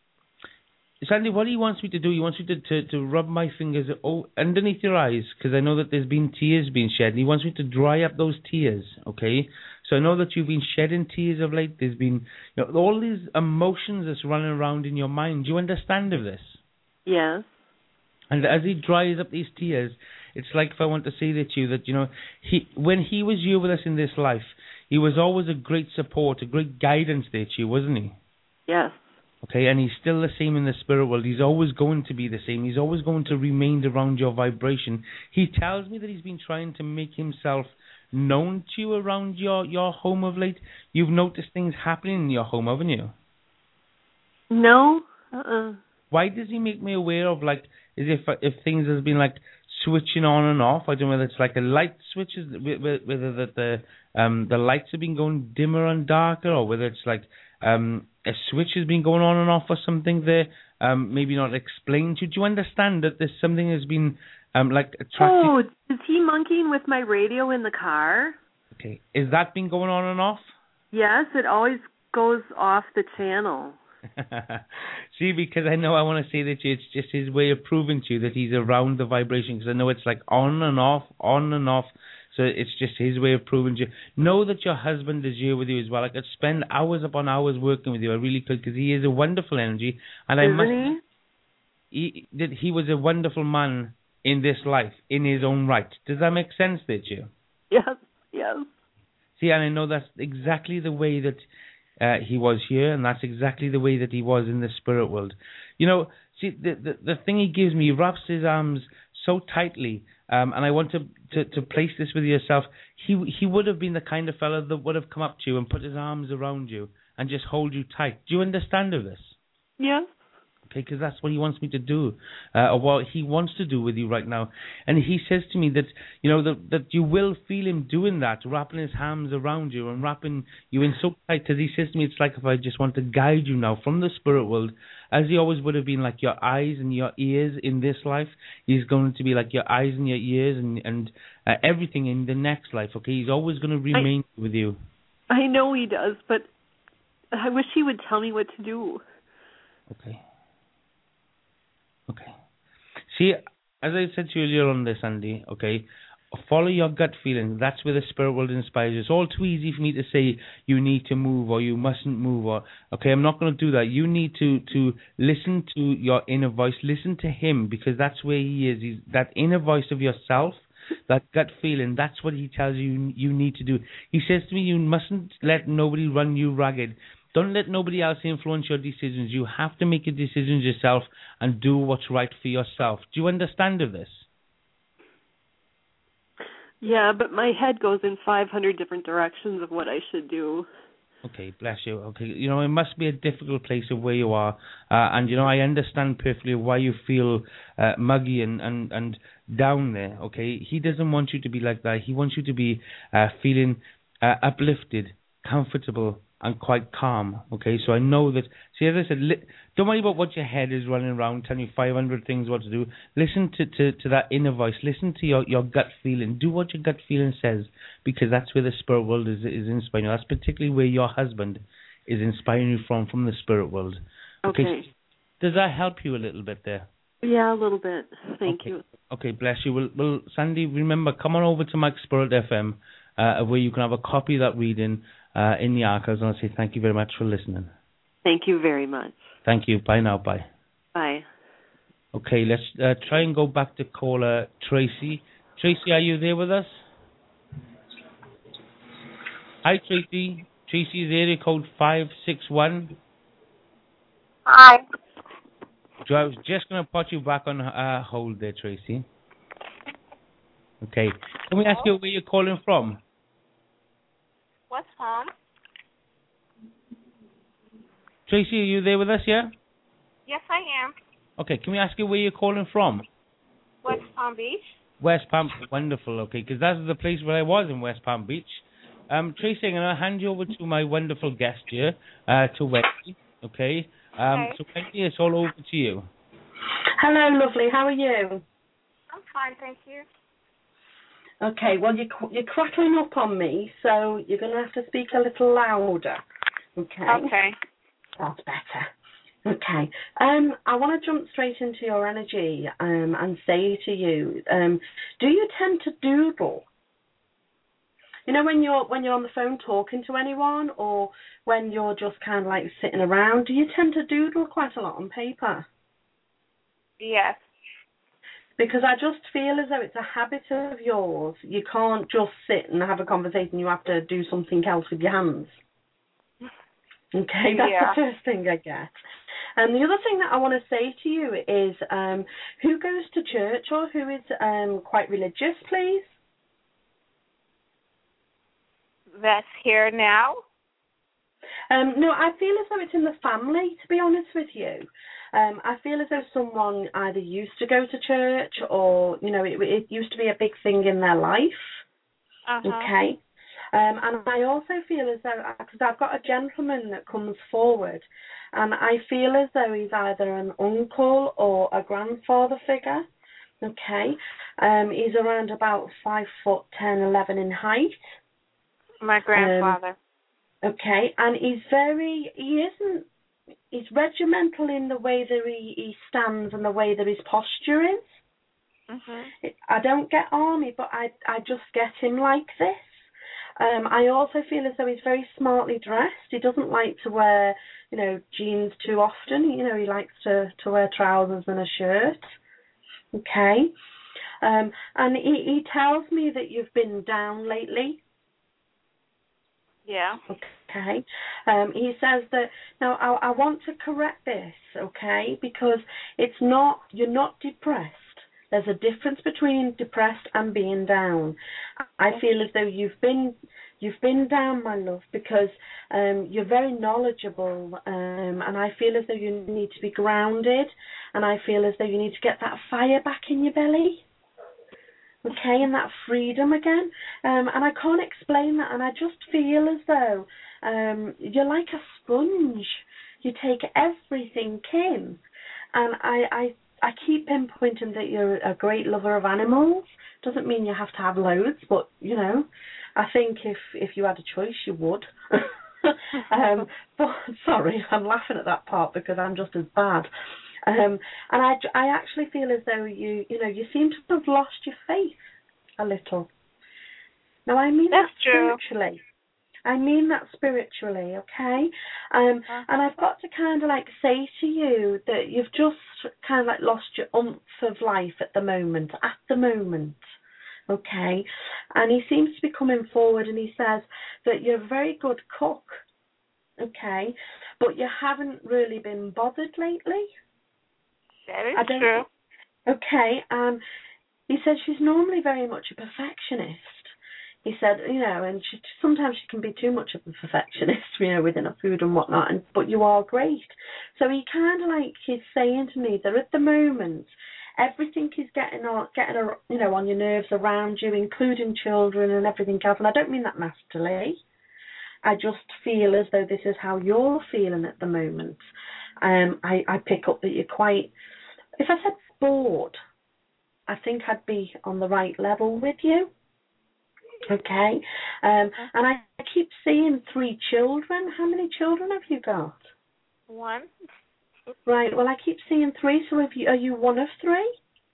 Sandy, what he wants me to do, he wants me to to, to rub my fingers oh, underneath your eyes, because I know that there's been tears being shed, and he wants me to dry up those tears, okay. So I know that you've been shedding tears of late. There's been, you know, all these emotions that's running around in your mind. Do you understand of this? Yes. And as he dries up these tears, it's like if I want to say that to you that, you know, he when he was here with us in this life, he was always a great support, a great guidance there to you, wasn't he? Yes. Okay, and he's still the same in the spirit world. He's always going to be the same. He's always going to remain around your vibration. He tells me that he's been trying to make himself known to you around your, your home of late. You've noticed things happening in your home, haven't you? No. Uh-uh. Why does he make me aware of, like, as if if things has been like switching on and off? I don't know whether it's like a light switch, whether that the um the lights have been going dimmer and darker, or whether it's like um a switch has been going on and off or something there. Um, maybe not explained to you. Do you understand that there's something has been um like attracting? Oh, is he monkeying with my radio in the car? Okay, is that been going on and off? Yes, it always goes off the channel. See, because I know I want to say that it's just his way of proving to you that he's around the vibration, because I know it's like on and off, on and off. So it's just his way of proving to you. Know that your husband is here with you as well. I could spend hours upon hours working with you. I really could, because he is a wonderful energy. And Isn't I must. He? He that he was a wonderful man in this life, in his own right. Does that make sense, did you? Yes, yes. See, and I know that's exactly the way that uh, he was here, and that's exactly the way that he was in the spirit world. You know, see, the the, the thing he gives me, he wraps his arms so tightly, um, and I want to, to, to place this with yourself. He he would have been the kind of fellow that would have come up to you and put his arms around you and just hold you tight. Do you understand of this? Yeah. Okay, because that's what he wants me to do, uh, or what he wants to do with you right now. And he says to me that, you know, that, that you will feel him doing that, wrapping his arms around you and wrapping you in so tight. Because he says to me, it's like if I just want to guide you now from the spirit world, as he always would have been, like your eyes and your ears in this life. He's going to be like your eyes and your ears and, and uh, everything in the next life, okay? He's always going to remain I, with you. I know he does, but I wish he would tell me what to do. Okay. Okay. See, as I said to you earlier on this, Andy, okay, follow your gut feeling. That's where the spirit world inspires you. It's all too easy for me to say you need to move or you mustn't move. Or okay, I'm not going to do that. You need to, to listen to your inner voice. Listen to him, because that's where he is. He's that inner voice of yourself, that gut feeling. That's what he tells you you need to do. He says to me, you mustn't let nobody run you ragged. Don't let nobody else influence your decisions. You have to make your decisions yourself and do what's right for yourself. Do you understand of this? Yeah, but my head goes in five hundred different directions of what I should do. Okay, bless you. Okay, you know, it must be a difficult place of where you are. Uh, and, you know, I understand perfectly why you feel uh, muggy and, and, and down there, okay? He doesn't want you to be like that. He wants you to be uh, feeling uh, uplifted, comfortable, and quite calm, okay? So I know that, see, as I said, li- don't worry about what your head is running around, telling you five hundred things what to do. Listen to, to, to that inner voice. Listen to your, your gut feeling. Do what your gut feeling says, because that's where the spirit world is, is inspiring you. That's particularly where your husband is inspiring you from, from the spirit world. Okay. Okay. Does that help you a little bit there? Yeah, a little bit. Thank okay. you. Okay, bless you. Well, well, Sandy, remember, come on over to Mike Spirit F M, uh, where you can have a copy of that reading Uh, in the archives, and I'll say thank you very much for listening. Thank you very much. Thank you. Bye now. Bye. Bye. Okay, let's uh, try and go back to caller Tracy. Tracy, are you there with us? Hi, Tracy. Tracy's area code five six one. Hi. So I was just going to put you back on uh, hold there, Tracy. Okay. Can we ask you where you're calling from? West Palm. Tracy, are you there with us, yeah? Yes, I am. Okay, can we ask you where you're calling from? West Palm Beach. West Palm, wonderful, okay, because that's the place where I was in West Palm Beach. Um, Tracy, I'm going to hand you over to my wonderful guest here, uh, to Wendy, okay? Um, okay. So, Wendy, it's all over to you. Hello, lovely. How are you? I'm fine, thank you. Okay, well, you're, you're crackling up on me, so you're going to have to speak a little louder. Okay? Okay. That's better. Okay. Um, I want to jump straight into your energy um, and say to you, um, do you tend to doodle? You know, when you're when you're on the phone talking to anyone, or when you're just kind of like sitting around, do you tend to doodle quite a lot on paper? Yes. Because I just feel as though it's a habit of yours. You can't just sit and have a conversation. You have to do something else with your hands. Okay, that's yeah. the first thing I get. And the other thing that I want to say to you is, um, who goes to church or who is um, quite religious, please? That's here now? Um, no, I feel as though it's in the family, to be honest with you. Um, I feel as though someone either used to go to church or, you know, it, it used to be a big thing in their life. Uh-huh. Okay. Um, and I also feel as though, because I've got a gentleman that comes forward, and I feel as though he's either an uncle or a grandfather figure. Okay. Um, he's around about five foot ten, eleven in height. My grandfather. Um, okay. And he's very, he isn't, he's regimental in the way that he, he stands and the way that his posture is. Mm-hmm. I don't get army, but I I just get him like this. Um, I also feel as though he's very smartly dressed. He doesn't like to wear, you know, jeans too often. You know, he likes to, to wear trousers and a shirt. Okay. Um, and he, he tells me that you've been down lately. Yeah. Okay. Um, he says that, now I, I want to correct this, okay, because it's not, you're not depressed. There's a difference between depressed and being down. I feel as though you've been you've been down, my love, because um, you're very knowledgeable, um, and I feel as though you need to be grounded, and I feel as though you need to get that fire back in your belly. Okay, and that freedom again. Um, and I can't explain that, and I just feel as though um, you're like a sponge. You take everything in. And I, I, I keep pinpointing that you're a great lover of animals. Doesn't mean you have to have loads, but, you know, I think if, if you had a choice, you would. um, but, sorry, I'm laughing at that part because I'm just as bad. Um, and I, I actually feel as though you, you know, you seem to have lost your faith a little. Now, I mean That's that true. spiritually. I mean that spiritually, okay? Um, uh-huh. And I've got to kind of like say to you that you've just kind of like lost your oomph of life at the moment, at the moment, okay? And he seems to be coming forward and he says that you're a very good cook, okay? But you haven't really been bothered lately. That is I don't, true. Okay, um, he said she's normally very much a perfectionist. He said, you know, and she, sometimes she can be too much of a perfectionist, you know, within her food and whatnot, and, but you are great. So he kind of like, he's saying to me that at the moment, everything is getting on, getting, you know, on your nerves around you, including children and everything else, and I don't mean that nastily. I just feel as though this is how you're feeling at the moment. Um, I, I pick up that you're quite, if I said bored, I think I'd be on the right level with you. Okay. Um, and I keep seeing three children. How many children have you got? One. Right. Well, I keep seeing three. So have you, are you one of three?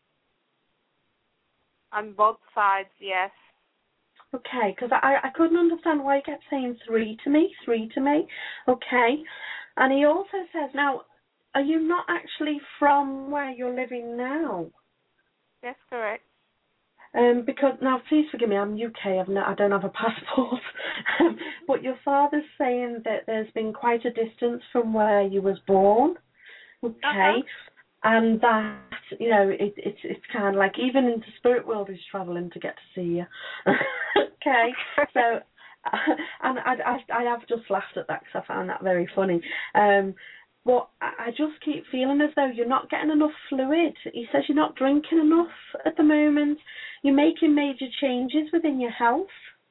On both sides, yes. Okay, because I, I couldn't understand why he kept saying three to me, three to me. Okay. And he also says, now, are you not actually from where you're living now? That's correct. Um, because, now, please forgive me, I'm U K, I've no, I don't have a passport. But your father's saying that there's been quite a distance from where you was born. Okay. Uh-huh. And that, you know, it, it's it's kind of like, even in the spirit world, he's travelling to get to see you. Okay. So, and I, I, I have just laughed at that because I found that very funny. Um, but I just keep feeling as though you're not getting enough fluid. He says you're not drinking enough at the moment. You're making major changes within your health.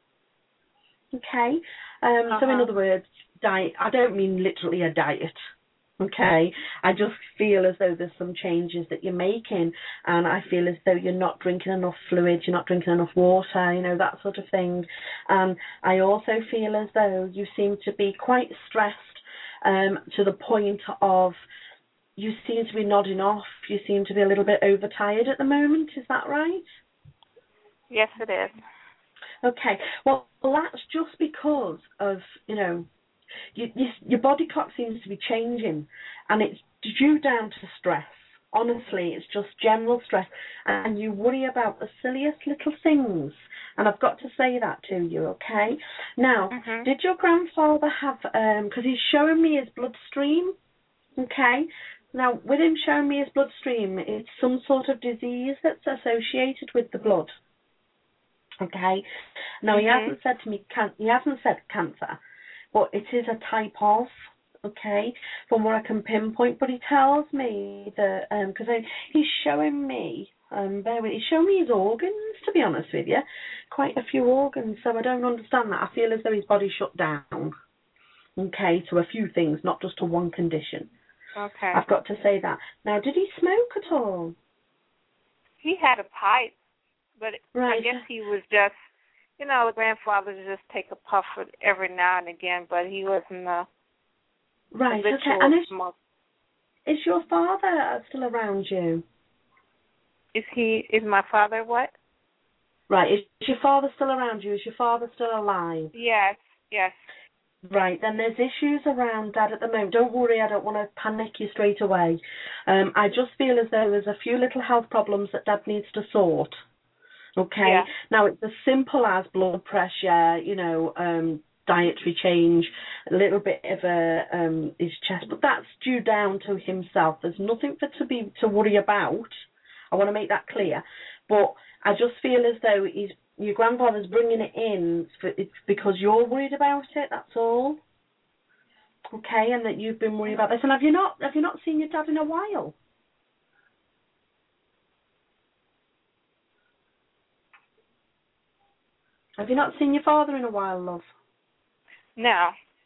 Okay? Um, uh-huh. So in other words, diet. I don't mean literally a diet. Okay? I just feel as though there's some changes that you're making, and I feel as though you're not drinking enough fluid, you're not drinking enough water, you know, that sort of thing. And I also feel as though you seem to be quite stressed, Um, to the point of you seem to be nodding off. You seem to be a little bit overtired at the moment. Is that right? Yes, it is. Okay. Well, that's just because of, you know, you, you, your body clock seems to be changing, and it's due down to stress. Honestly, it's just general stress, and you worry about the silliest little things. And I've got to say that to you, okay? Now, mm-hmm. did your grandfather have, because um, he's showing me his bloodstream, okay? Now, with him showing me his bloodstream, it's some sort of disease that's associated with the blood, okay? Now, mm-hmm. he hasn't said to me, can- he hasn't said cancer, but it is a type of, okay, from what I can pinpoint, but he tells me that, because um, he's showing me, um, bear with, he's showing me his organs, to be honest with you, quite a few organs, so I don't understand that. I feel as though his body shut down, okay, to a few things, not just to one condition. Okay. I've got to say that. Now, did he smoke at all? He had a pipe, but right. I guess he was just, you know, the grandfather just take a puff every now and again, but he wasn't a Right, okay. And is, is your father still around you? Is he, is my father what? Right, is your father still around you? Is your father still alive? Yes, yes. Right, then there's issues around Dad at the moment. Don't worry, I don't want to panic you straight away. Um, I just feel as though there's a few little health problems that Dad needs to sort. Okay? Yeah. Now, it's as simple as blood pressure, you know, um, dietary change, a little bit of a um, his chest, but that's due down to himself. There's nothing for to be to worry about. I want to make that clear, but I just feel as though he's your grandfather's bringing it in for, it's because you're worried about it. That's all. Okay, and that you've been worried about this. And have you not have you not seen your dad in a while? Have you not seen your father in a while, love? No.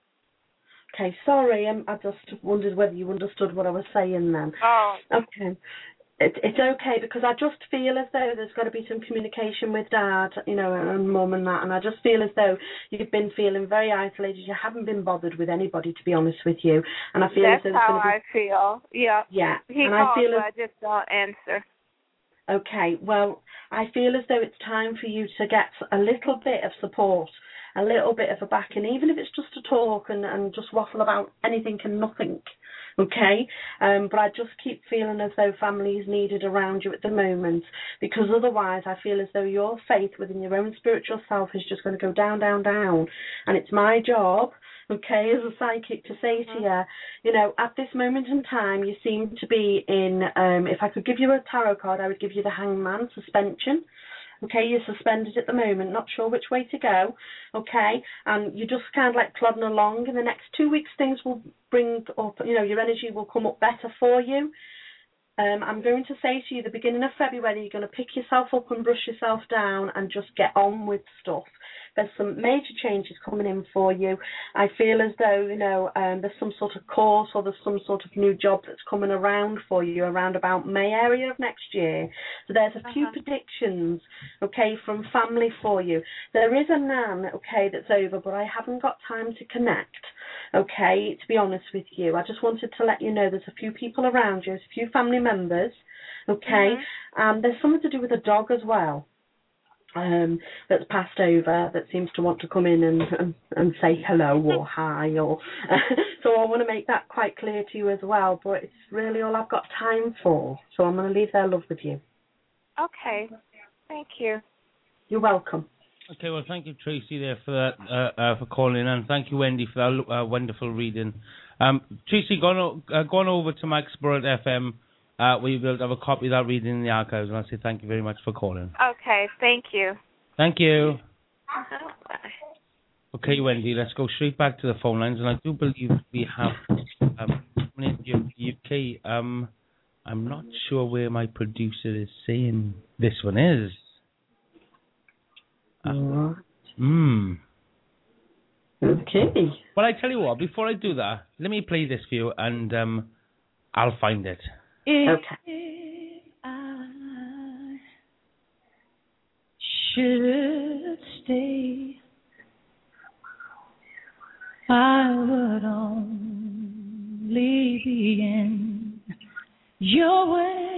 Okay, sorry. Um, I just wondered whether you understood what I was saying then. Oh. Okay. It, it's okay because I just feel as though there's got to be some communication with Dad, you know, and Mum and that, and I just feel as though you've been feeling very isolated. You haven't been bothered with anybody, to be honest with you, and I feel That's as though how be... I feel. Yeah. Yeah. He and calls, I feel but as... I just don't answer. Okay, well, I feel as though it's time for you to get a little bit of support, a little bit of a backing, even if it's just to talk and, and just waffle about anything and nothing, okay? Um, but I just keep feeling as though family is needed around you at the moment, because otherwise I feel as though your faith within your own spiritual self is just going to go down, down, down. And it's my job, okay, as a psychic, to say to you, you know, at this moment in time, you seem to be in, um, if I could give you a tarot card, I would give you the Hangman, suspension. Okay, you're suspended at the moment, not sure which way to go, okay, and you're just kind of like plodding along. In the next two weeks, things will bring up, you know, your energy will come up better for you. Um, I'm going to say to you, the beginning of February, you're going to pick yourself up and brush yourself down and just get on with stuff. There's some major changes coming in for you. I feel as though, you know, um, there's some sort of course or there's some sort of new job that's coming around for you around about May area of next year. So there's a few Uh-huh. predictions, okay, from family for you. There is a nan, okay, that's over, but I haven't got time to connect, okay, to be honest with you. I just wanted to let you know there's a few people around you, there's a few family members, okay, and there's something to do with a dog as well. Um, that's passed over that seems to want to come in and, and, and say hello or hi or so I want to make that quite clear to you as well, but it's really all I've got time for, so I'm going to leave their love with you. Okay. Thank you. You're welcome. Okay, well, thank you, Tracy, there for that, uh, uh, for calling in, and thank you, Wendy, for that uh, wonderful reading. Um, Tracy, go on, uh, go on over to Mike's Spirit F M. Uh, we will have a copy of that reading in the archives, and I'll say thank you very much for calling. Okay. Thank you. Thank you. Uh-huh. Bye. Okay, Wendy, let's go straight back to the phone lines, and I do believe we have um, someone in the U K. Um, I'm not sure where my producer is saying this one is. Hmm. Uh, mm. Okay. Well, I tell you what, before I do that, let me play this for you, and um, I'll find it. Okay. If I should stay, I would only be in your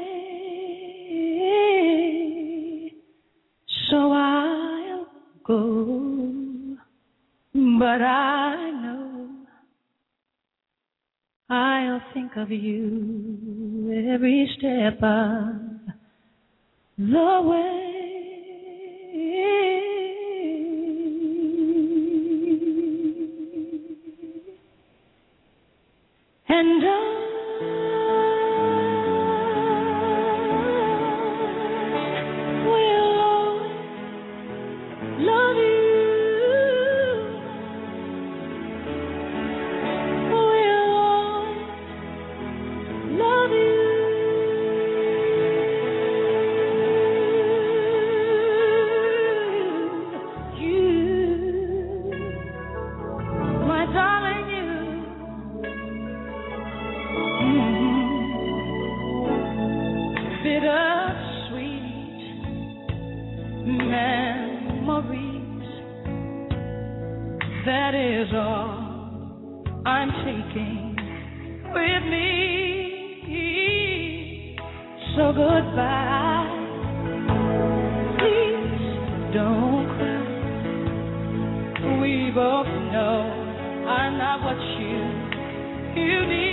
way. So I'll go, but I know I'll think of you every step of the way. And I will always love you. Love you. That is all I'm taking with me. So goodbye. Please don't cry. We both know I'm not what you you need.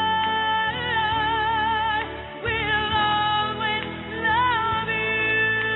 And I will always love you.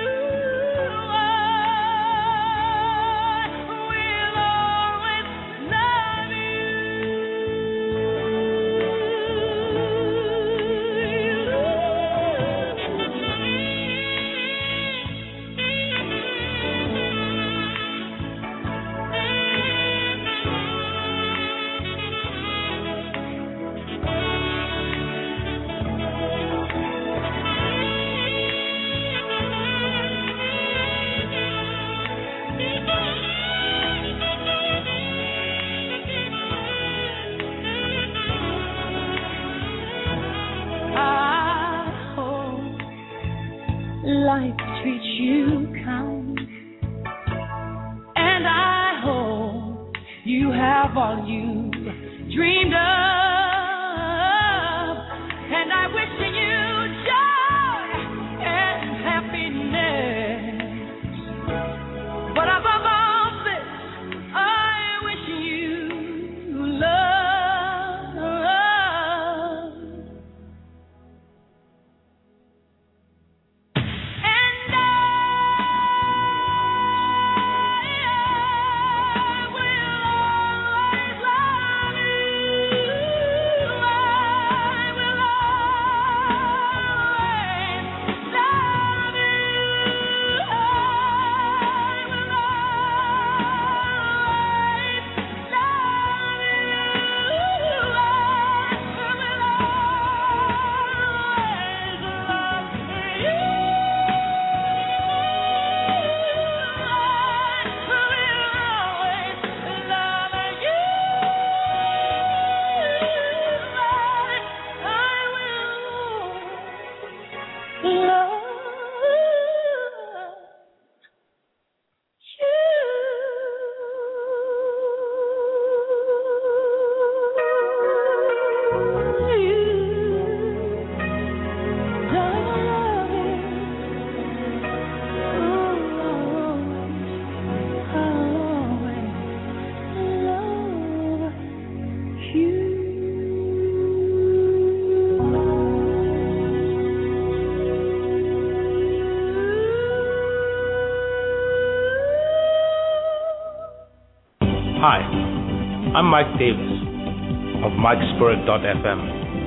life treats you kind. And I hope you have all you dreamed of. And I wish you joy and happiness. But above all this, I wish you love. And I will always love you. I will always love you. I will always love you. Hi, I'm Mike Davis of Mike Spirit dot f m,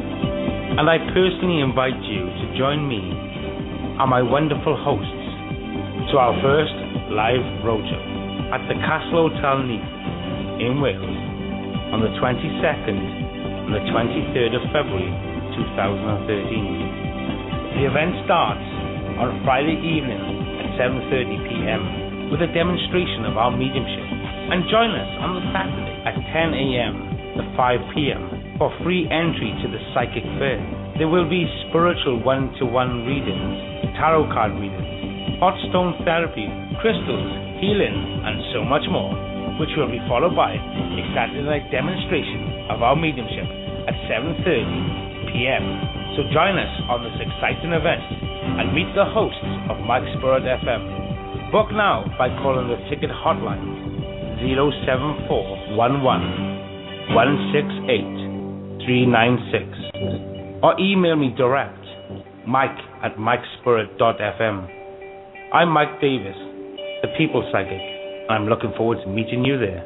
and I personally invite you to join me and my wonderful hosts to our first live roadshow at the Castle Hotel Neath in Wales on the twenty-second and the twenty-third of February two thousand thirteen. The event starts on Friday evening at seven thirty p m with a demonstration of our mediumship. And join us on the Saturday at ten a m to five p m for free entry to the Psychic Fair. There will be spiritual one-to-one readings, tarot card readings, hot stone therapy, crystals, healing, and so much more, which will be followed by a Saturday night demonstration of our mediumship at seven thirty p m So join us on this exciting event and meet the hosts of Mike Spirit F M. Book now by calling the ticket hotline zero seven four one one one six eight three nine six or email me direct, Mike at Mike Spirit dot f m. I'm Mike Davis, the People Psychic, and I'm looking forward to meeting you there.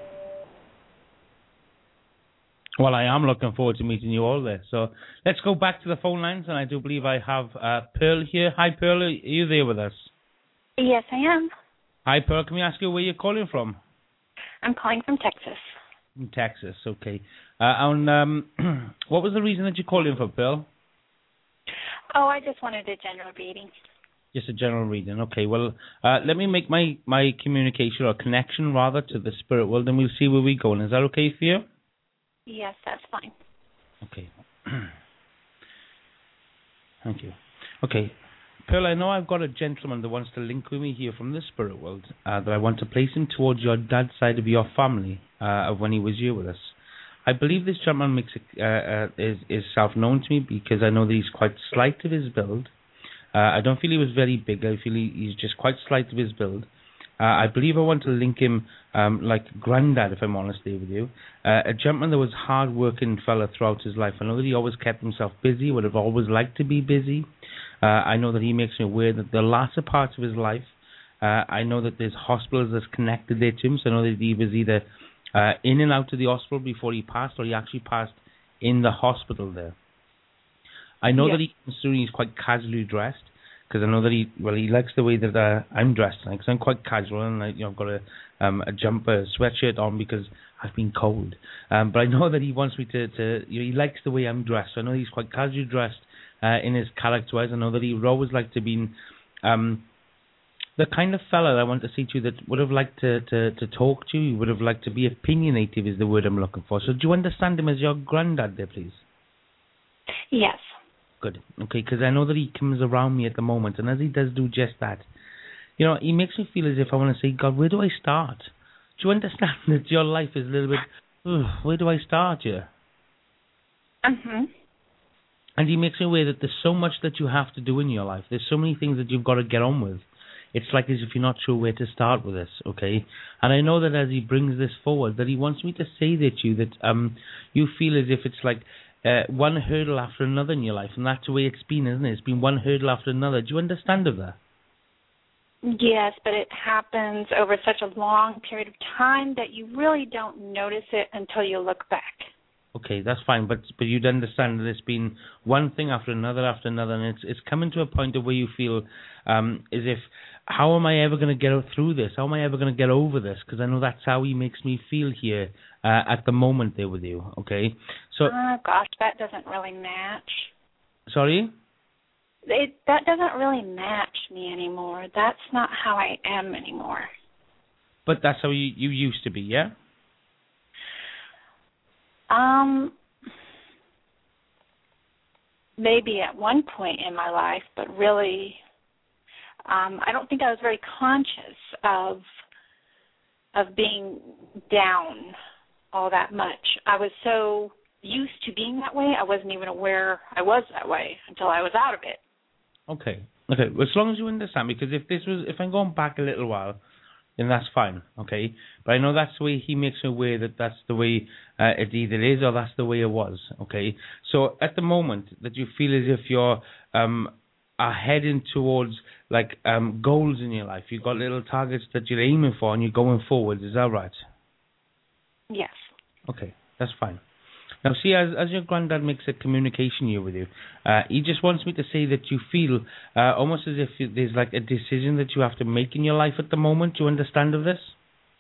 Well, I am looking forward to meeting you all there. So let's go back to the phone lines, and I do believe I have uh, Pearl here. Hi, Pearl, are you there with us? Yes, I am. Hi, Pearl, can we ask you where you're calling from? I'm calling from Texas. From Texas, okay. Uh, and um, what was the reason that you called in for, Pearl? Oh, I just wanted a general reading. Just a general reading, okay. Well, uh, let me make my, my communication, or connection rather, to the spirit world, and we'll see where we go. And is that okay for you? Yes, that's fine. Okay. Thank you. Okay. Pearl, I know I've got a gentleman that wants to link with me here from the spirit world, uh, that I want to place him towards your dad's side of your family, uh, of when he was here with us. I believe this gentleman makes it, uh, uh, is, is self-known to me because I know that he's quite slight of his build. Uh, I don't feel he was very big. I feel he, he's just quite slight of his build. Uh, I believe I want to link him um, like granddad, if I'm honest there with you. Uh, a gentleman that was hard-working fella throughout his life. I know that he always kept himself busy, would have always liked to be busy. Uh, I know that he makes me aware that the latter parts of his life, uh, I know that there's hospitals that's connected there to him, so I know that he was either uh, in and out of the hospital before he passed, or he actually passed in the hospital there. I know yeah. that he he's quite casually dressed, because I know that he, well, he likes the way that uh, I'm dressed, because I'm quite casual, and I, you know, I've got a, um, a jumper, a sweatshirt on because I've been cold. Um, but I know that he wants me to, to you know, he likes the way I'm dressed. So I know he's quite casually dressed uh, in his character-wise. I know that he would always like to be um, the kind of fella that I want to see to you that would have liked to, to, to talk to you. He would have liked to be opinionative is the word I'm looking for. So do you understand him as your granddad there, please? Yes. Good. Okay, because I know that he comes around me at the moment, and as he does do just that, you know, he makes me feel as if I want to say, God, where do I start? Do you understand that your life is a little bit, ugh, where do I start here? Mm-hmm. And he makes me aware that there's so much that you have to do in your life. There's so many things that you've got to get on with. It's like as if you're not sure where to start with this, okay? And I know that as he brings this forward, that he wants me to say that to you that um, you feel as if it's like uh, one hurdle after another in your life, and that's the way it's been, isn't it? It's been one hurdle after another. Do you understand of that? Yes, but it happens over such a long period of time that you really don't notice it until you look back. Okay, that's fine, but but you'd understand that it's been one thing after another after another, and it's it's coming to a point of where you feel um, as if, how am I ever going to get through this? How am I ever going to get over this? Because I know that's how he makes me feel here uh, at the moment there with you, okay? So, Oh, gosh, that doesn't really match. Sorry? It, that doesn't really match me anymore. That's not how I am anymore. But that's how you, you used to be, yeah? Um, maybe at one point in my life, but really, um, I don't think I was very conscious of of being down all that much. I was so used to being that way, I wasn't even aware I was that way until I was out of it. Okay, okay. Well, as long as you understand, because if this was, if I'm going back a little while, then that's fine, okay? But I know that's the way he makes me aware that that's the way uh, it either is or that's the way it was, okay? So at the moment that you feel as if you're um, are heading towards like um, goals in your life, you've got little targets that you're aiming for and you're going forward, is that right? Yes. Okay, that's fine. Now, see, as as your granddad makes a communication here with you, uh, he just wants me to say that you feel uh, almost as if there's like a decision that you have to make in your life at the moment. Do you understand of this?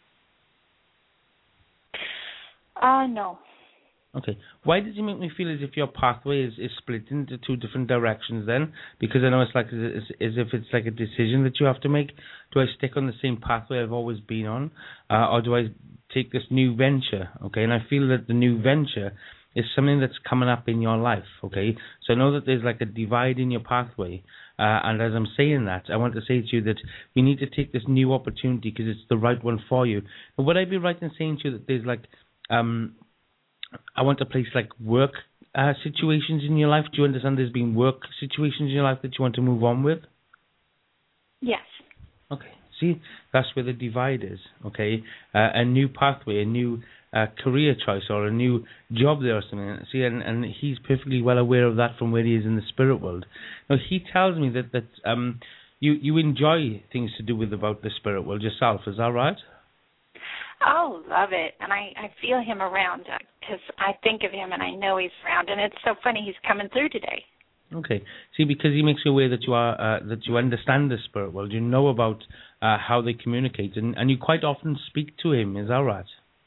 Uh, no. Okay. Why does he make me feel as if your pathway is, is split into two different directions then? Because I know it's like as, as if it's like a decision that you have to make. Do I stick on the same pathway I've always been on? Uh, or do I take this new venture? Okay. And I feel that the new venture is something that's coming up in your life. Okay. So I know that there's like a divide in your pathway. Uh, and as I'm saying that, I want to say to you that we need to take this new opportunity because it's the right one for you. But would I be right in saying to you that there's like, um, I want to place like work uh, situations in your life? Do you understand there's been work situations in your life that you want to move on with? Yes. Okay. See, that's where the divide is, okay? Uh, a new pathway, a new uh, career choice or a new job there or something. See, and, and he's perfectly well aware of that from where he is in the spirit world. Now, he tells me that, that um, you, you enjoy things to do with about the spirit world yourself. Is that right? Oh, love it. And I, I feel him around because I think of him and I know he's around. And it's so funny he's coming through today. Okay. See, because he makes you aware that you are uh, that you understand the spirit world, you know about uh, how they communicate, and, and you quite often speak to him. Is that right?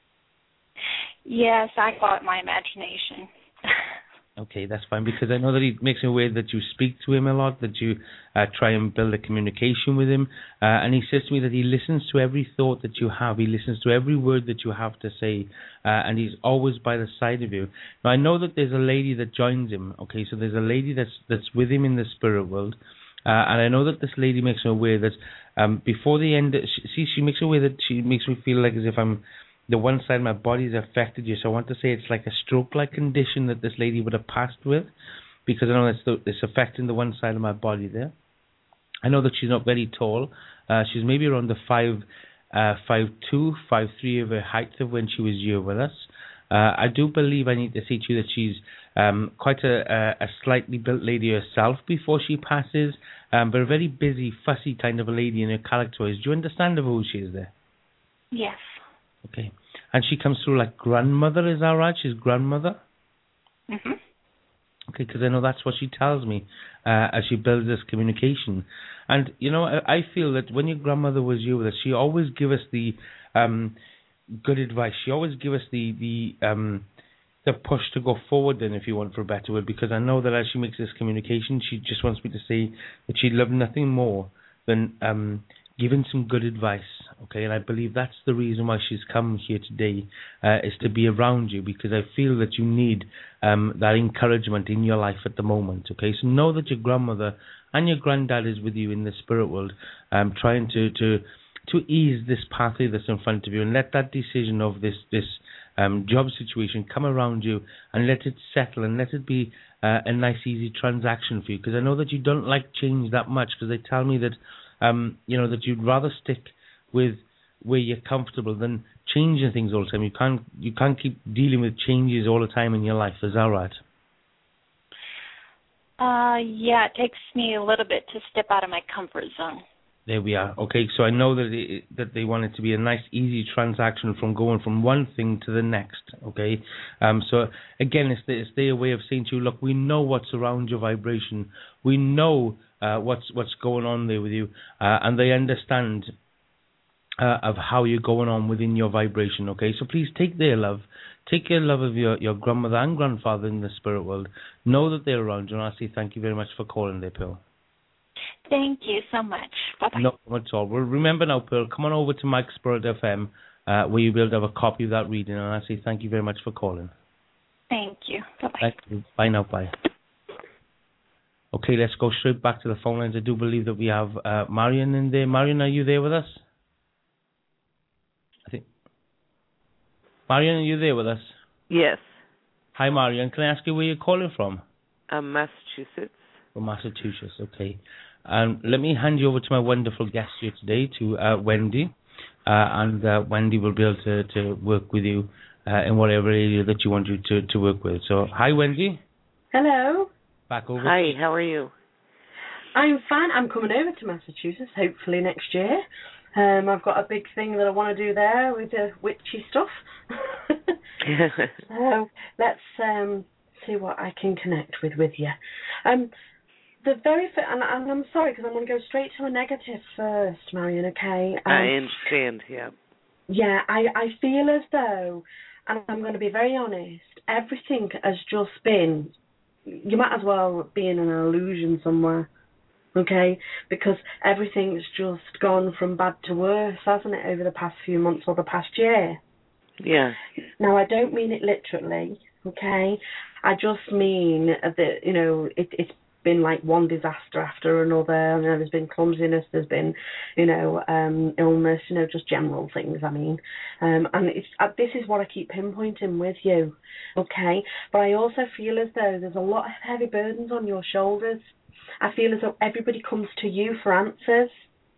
Yes, I call it my imagination. Okay, that's fine, because I know that he makes me aware that you speak to him a lot, that you uh, try and build a communication with him, uh, and he says to me that he listens to every thought that you have, he listens to every word that you have to say, uh, and he's always by the side of you. Now, I know that there's a lady that joins him, okay, so there's a lady that's that's with him in the spirit world, uh, and I know that this lady makes me aware that um, before the end, she, see, she makes me aware that she makes me feel like as if I'm the one side of my body is affected you. So I want to say it's like a stroke-like condition that this lady would have passed with, because I know it's, the, it's affecting the one side of my body there. I know that she's not very tall. Uh, she's maybe around the five, uh, five two, five three of her height of when she was here with us. Uh, I do believe I need to say to you that she's um, quite a, a, a slightly built lady herself before she passes, um, but a very busy, fussy kind of a lady in her character. Do you understand of who she is there? Yes. Okay. And she comes through like grandmother, is that right? She's grandmother? Mm-hmm. Okay, because I know that's what she tells me uh, as she builds this communication. And, you know, I, I feel that when your grandmother was here with us, she always gave us the um, good advice. She always gave us the the um, the push to go forward then, if you want, for a better word, because I know that as she makes this communication, she just wants me to say that she'd love nothing more than um, given some good advice, okay, and I believe that's the reason why she's come here today, uh, is to be around you, because I feel that you need um, that encouragement in your life at the moment, okay? So know that your grandmother and your granddad is with you in the spirit world, um, trying to, to to ease this pathway that's in front of you, and let that decision of this this um, job situation come around you, and let it settle, and let it be uh, a nice, easy transaction for you, because I know that you don't like change that much, because they tell me that Um, you know, that you'd rather stick with where you're comfortable than changing things all the time. You can't you can't keep dealing with changes all the time in your life. Is that right? Uh, yeah, it takes me a little bit to step out of my comfort zone. There we are. Okay, so I know that it, that they want it to be a nice, easy transaction from going from one thing to the next. Okay, um, so again, it's, the, it's their way of saying to you, look, we know what's around your vibration. We know uh, what's what's going on there with you, uh, and they understand uh, of how you're going on within your vibration. Okay, so please take their love, take your love of your, your grandmother and grandfather in the spirit world. Know that they're around you, and I say thank you very much for calling there, Pearl. Thank you so much. Bye-bye. No problem at all. Well, remember now, Pearl, come on over to Mike's Spirit F M, uh, where you'll be able to have a copy of that reading, and I say thank you very much for calling. Thank you. Bye-bye. Thank you. Bye now, bye. Okay, let's go straight back to the phone lines. I do believe that we have uh, Marion in there. Marion, are you there with us? I think. Marion, are you there with us? Yes. Hi, Marion. Can I ask you where you're calling from? Um, Massachusetts. From Massachusetts, okay. Um, let me hand you over to my wonderful guest here today, to uh, Wendy, uh, and uh, Wendy will be able to, to work with you uh, in whatever area that you want you to, to work with. So, hi, Wendy. Hello. Back over. Hi, how are you? I'm fine. I'm coming over to Massachusetts, hopefully next year. Um, I've got a big thing that I want to do there with the witchy stuff. So let's um, see what I can connect with with you. Um, The very first, and, and I'm sorry because I'm going to go straight to a negative first, Marion, okay? Um, I understand, yeah. Yeah, I, I feel as though, and I'm going to be very honest, everything has just been, you might as well be in an illusion somewhere, okay? Because everything's just gone from bad to worse, hasn't it, over the past few months or the past year? Yeah. Now, I don't mean it literally, okay? I just mean that, you know, it, it's been like one disaster after another. You know, there's been clumsiness, there's been, you know, um, illness, you know, just general things, I mean. Um, and it's, uh, this is what I keep pinpointing with you, okay? But I also feel as though there's a lot of heavy burdens on your shoulders. I feel as though everybody comes to you for answers,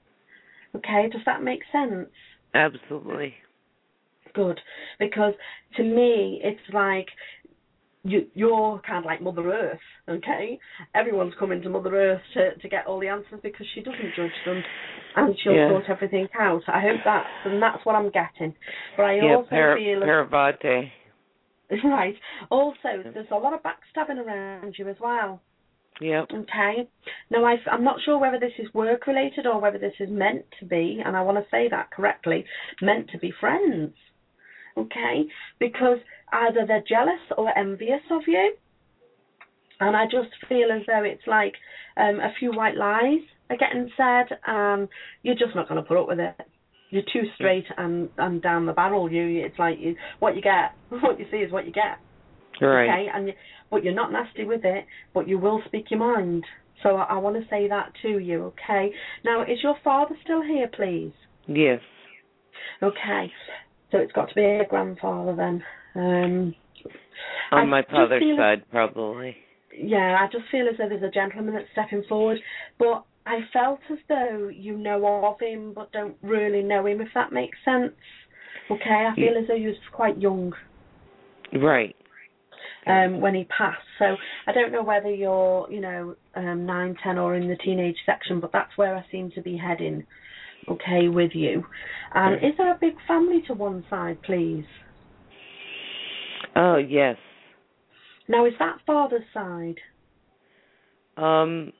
okay? Does that make sense? Absolutely. Good. Because to me, it's like, You, you're kind of like Mother Earth, okay? Everyone's coming to Mother Earth to, to get all the answers because she doesn't judge them and she'll yeah. sort everything out. I hope that's, and that's what I'm getting. But I yeah, also par- feel... Parvati. Right. Also, there's a lot of backstabbing around you as well. Yep. Okay. Now, I, I'm not sure whether this is work-related or whether this is meant to be, and I want to say that correctly, meant to be friends. Okay? Because either they're jealous or envious of you. And I just feel as though it's like um, a few white lies are getting said and you're just not going to put up with it. You're too straight and, and down the barrel. You, It's like you, what you get, what you see is what you get. Right. Okay? And you, but you're not nasty with it, but you will speak your mind. So I, I want to say that to you, okay? Now, is your father still here, please? Yes. Okay. So it's got to be a grandfather then. Um, On I my father's side, as, probably. Yeah, I just feel as though there's a gentleman that's stepping forward. But I felt as though you know of him but don't really know him, if that makes sense. Okay, I feel as though he was quite young. Right. Um, when he passed. So I don't know whether you're, you know, um, nine, ten or in the teenage section, but that's where I seem to be heading. Okay, with you. And um, is there a big family to one side, please? Oh, yes. Now, is that father's side? Um,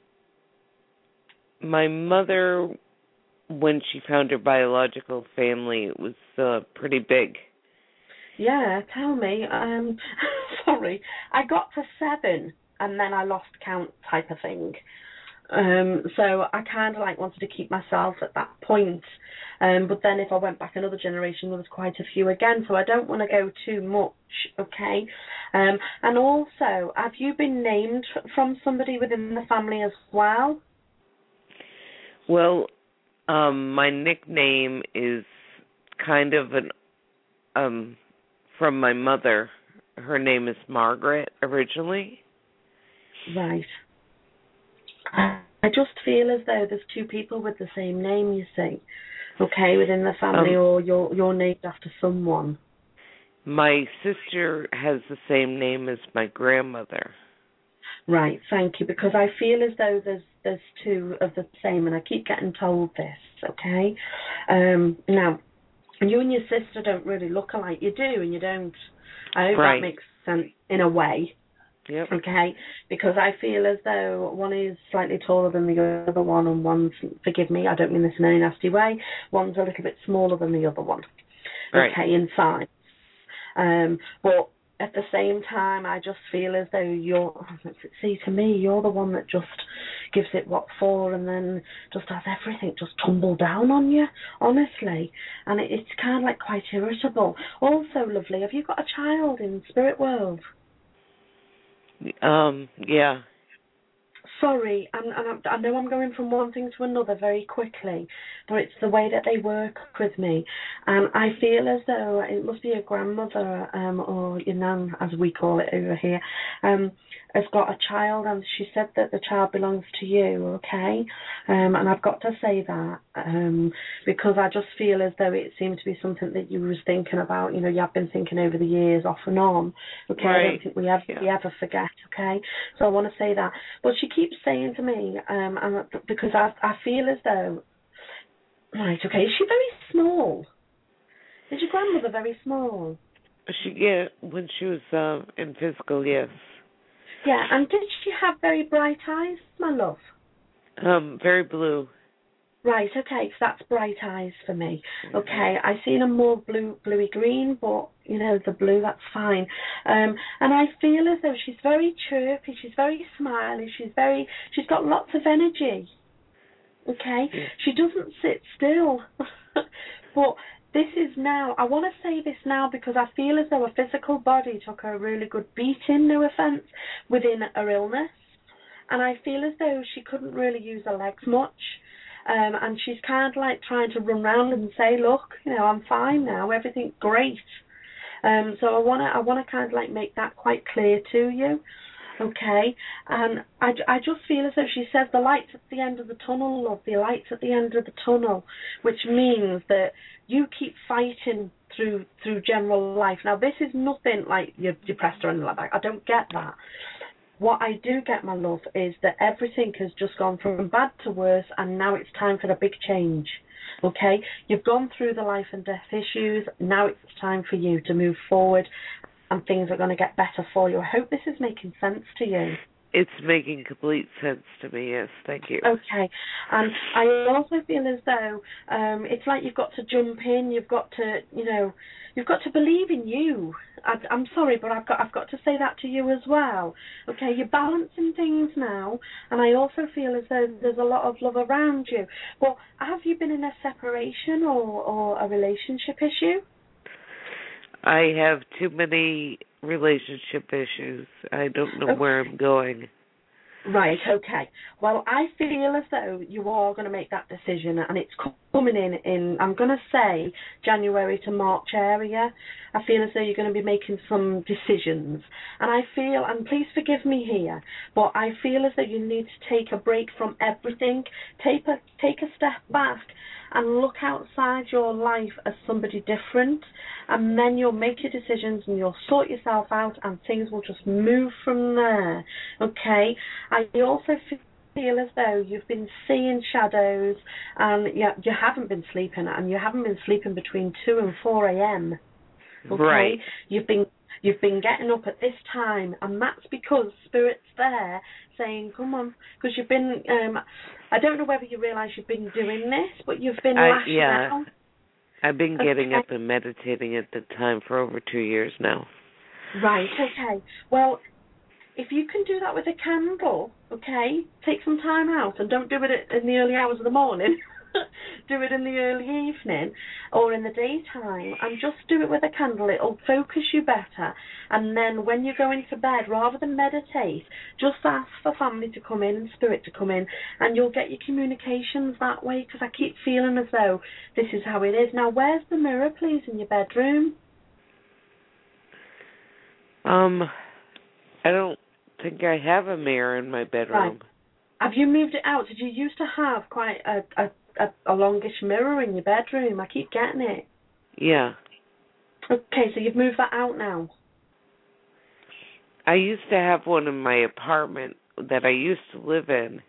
my mother, when she found her biological family, it was uh, pretty big. Yeah, tell me. Um, sorry, I got to seven and then I lost count type of thing. Um, so I kind of like wanted to keep myself at that point. Um, but then if I went back another generation, there was quite a few again. So I don't want to go too much, okay? Um, and also, have you been named from somebody within the family as well? Well, um, my nickname is kind of an um from my mother. Her name is Margaret originally. Right. I just feel as though there's two people with the same name, you see, okay, within the family, um, or you're, you're named after someone. My sister has the same name as my grandmother. Right, thank you, because I feel as though there's there's two of the same, and I keep getting told this, okay? Um, now, you and your sister don't really look alike. You do, and you don't. I hope right. that makes sense in a way. Yep. Okay, because I feel as though one is slightly taller than the other one, and one's, forgive me, I don't mean this in any nasty way, one's a little bit smaller than the other one. Right. Okay, in size. Um, but at the same time, I just feel as though you're, see, to me, you're the one that just gives it what for, and then just has everything just tumble down on you, honestly. And it, it's kind of like quite irritable. Also, lovely, have you got a child in the spirit world? Um, yeah. Sorry, and, and I know I'm going from one thing to another very quickly, but it's the way that they work with me. And I feel as though it must be a grandmother, um, or your nan, as we call it over here, um, has got a child, and she said that the child belongs to you, okay? Um, and I've got to say that, um, because I just feel as though it seemed to be something that you was thinking about, you know, you have been thinking over the years, off and on, okay? Right. I don't think we ever, yeah. we ever forget, okay? So I want to say that. But she keeps saying to me, um, and because I, I feel as though, right, okay, is she very small? Is your grandmother very small? She, yeah, when she was uh, in physical, yes. Yeah, and did she have very bright eyes, my love? Um, very blue. Right, okay, so that's bright eyes for me. Okay, I seen them more blue, bluey green, but you know the blue, that's fine. Um, and I feel as though she's very chirpy, she's very smiley, she's very, she's got lots of energy. Okay, yeah. She doesn't sit still. But this is now, I want to say this now because I feel as though her physical body took her a really good beating, no offence, within her illness. And I feel as though she couldn't really use her legs much. Um, and she's kind of like trying to run around and say, look, you know, I'm fine now, everything's great. Um, so I want to I want to kind of like make that quite clear to you. Okay, and I, I just feel as though she says the light's at the end of the tunnel, love, the light's at the end of the tunnel, which means that you keep fighting through through general life. Now, this is nothing like you're depressed or anything like that. I don't get that. What I do get, my love, is that everything has just gone from bad to worse, and now it's time for the big change. Okay? You've gone through the life and death issues. Now it's time for you to move forward, and things are going to get better for you. I hope this is making sense to you. It's making complete sense to me, yes. Thank you. Okay. And I also feel as though um, it's like you've got to jump in, you've got to, you know, you've got to believe in you. I, I'm sorry, but I've got I've got to say that to you as well. Okay, you're balancing things now, and I also feel as though there's a lot of love around you. But have you been in a separation or, or a relationship issue? I have too many relationship issues. I don't know okay. where I'm going. Right, okay. Well, I feel as though you are going to make that decision, and it's coming in, in I'm going to say, January to March area. I feel as though you're going to be making some decisions. And I feel, and please forgive me here, but I feel as though you need to take a break from everything, take a, take a step back, and look outside your life as somebody different, and then you'll make your decisions and you'll sort yourself out, and things will just move from there, okay? I also feel as though you've been seeing shadows, and you, you haven't been sleeping, and you haven't been sleeping between two and four a.m., okay? Right. You've been You've been getting up at this time, and that's because Spirit's there saying, come on, because you've been, um, I don't know whether you realise you've been doing this, but you've been I, lashing yeah. out. I've been getting okay. up and meditating at the time for over two years now. Right, okay. Well, if you can do that with a candle, okay, take some time out and don't do it in the early hours of the morning. Do it in the early evening or in the daytime, and just do it with a candle. It'll focus you better. And then when you go into bed, rather than meditate, just ask for family to come in and spirit to come in, and you'll get your communications that way, because I keep feeling as though this is how it is. Now, where's the mirror, please, in your bedroom? Um, I don't think I have a mirror in my bedroom. Right. Have you moved it out? Did you used to have quite a, a A, a longish mirror in your bedroom? I keep getting it. Yeah. Okay, so you've moved that out now. I used to have one in my apartment that I used to live in.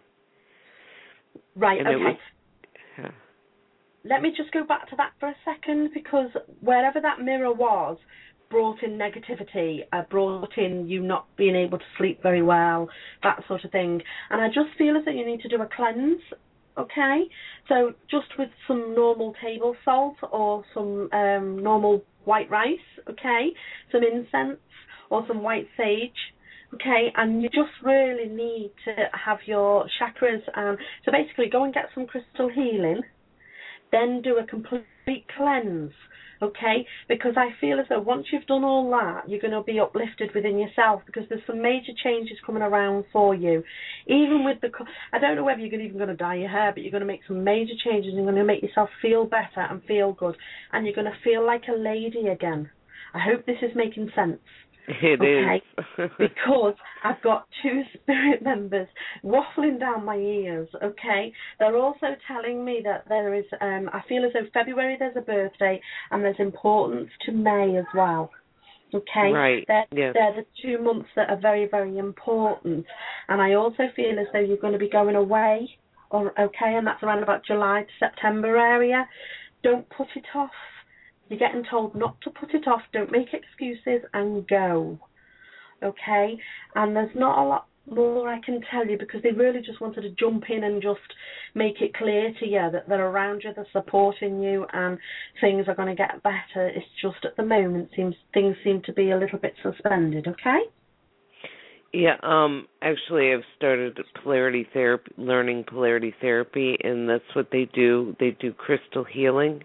Right, and okay. It was, yeah. Let me just go back to that for a second, because wherever that mirror was brought in negativity, uh, brought in you not being able to sleep very well, that sort of thing. And I just feel as though you need to do a cleanse. Okay, so just with some normal table salt or some um, normal white rice, okay, some incense or some white sage, okay, and you just really need to have your chakras. Um, so basically go and get some crystal healing, then do a complete cleanse, okay, because I feel as though once you've done all that, you're going to be uplifted within yourself, because there's some major changes coming around for you. Even with the, I don't know whether you're even going to dye your hair, but you're going to make some major changes, and you're going to make yourself feel better and feel good, and you're going to feel like a lady again. I hope this is making sense. It okay? is. Because I've got two spirit members waffling down my ears, okay? They're also telling me that there is, um, I feel as though February there's a birthday, and there's importance to May as well. Okay? Right. They're, yes. they're the two months that are very, very important. And I also feel as though you're going to be going away, or okay, and that's around about July to September area. Don't put it off. You're getting told not to put it off. Don't make excuses and go. Okay? And there's not a lot more I can tell you, because they really just wanted to jump in and just make it clear to you that they're around you, they're supporting you, and things are going to get better. It's just at the moment seems things seem to be a little bit suspended, okay? Yeah, um, actually I've started polarity therapy, learning polarity therapy, and that's what they do. They do crystal healing.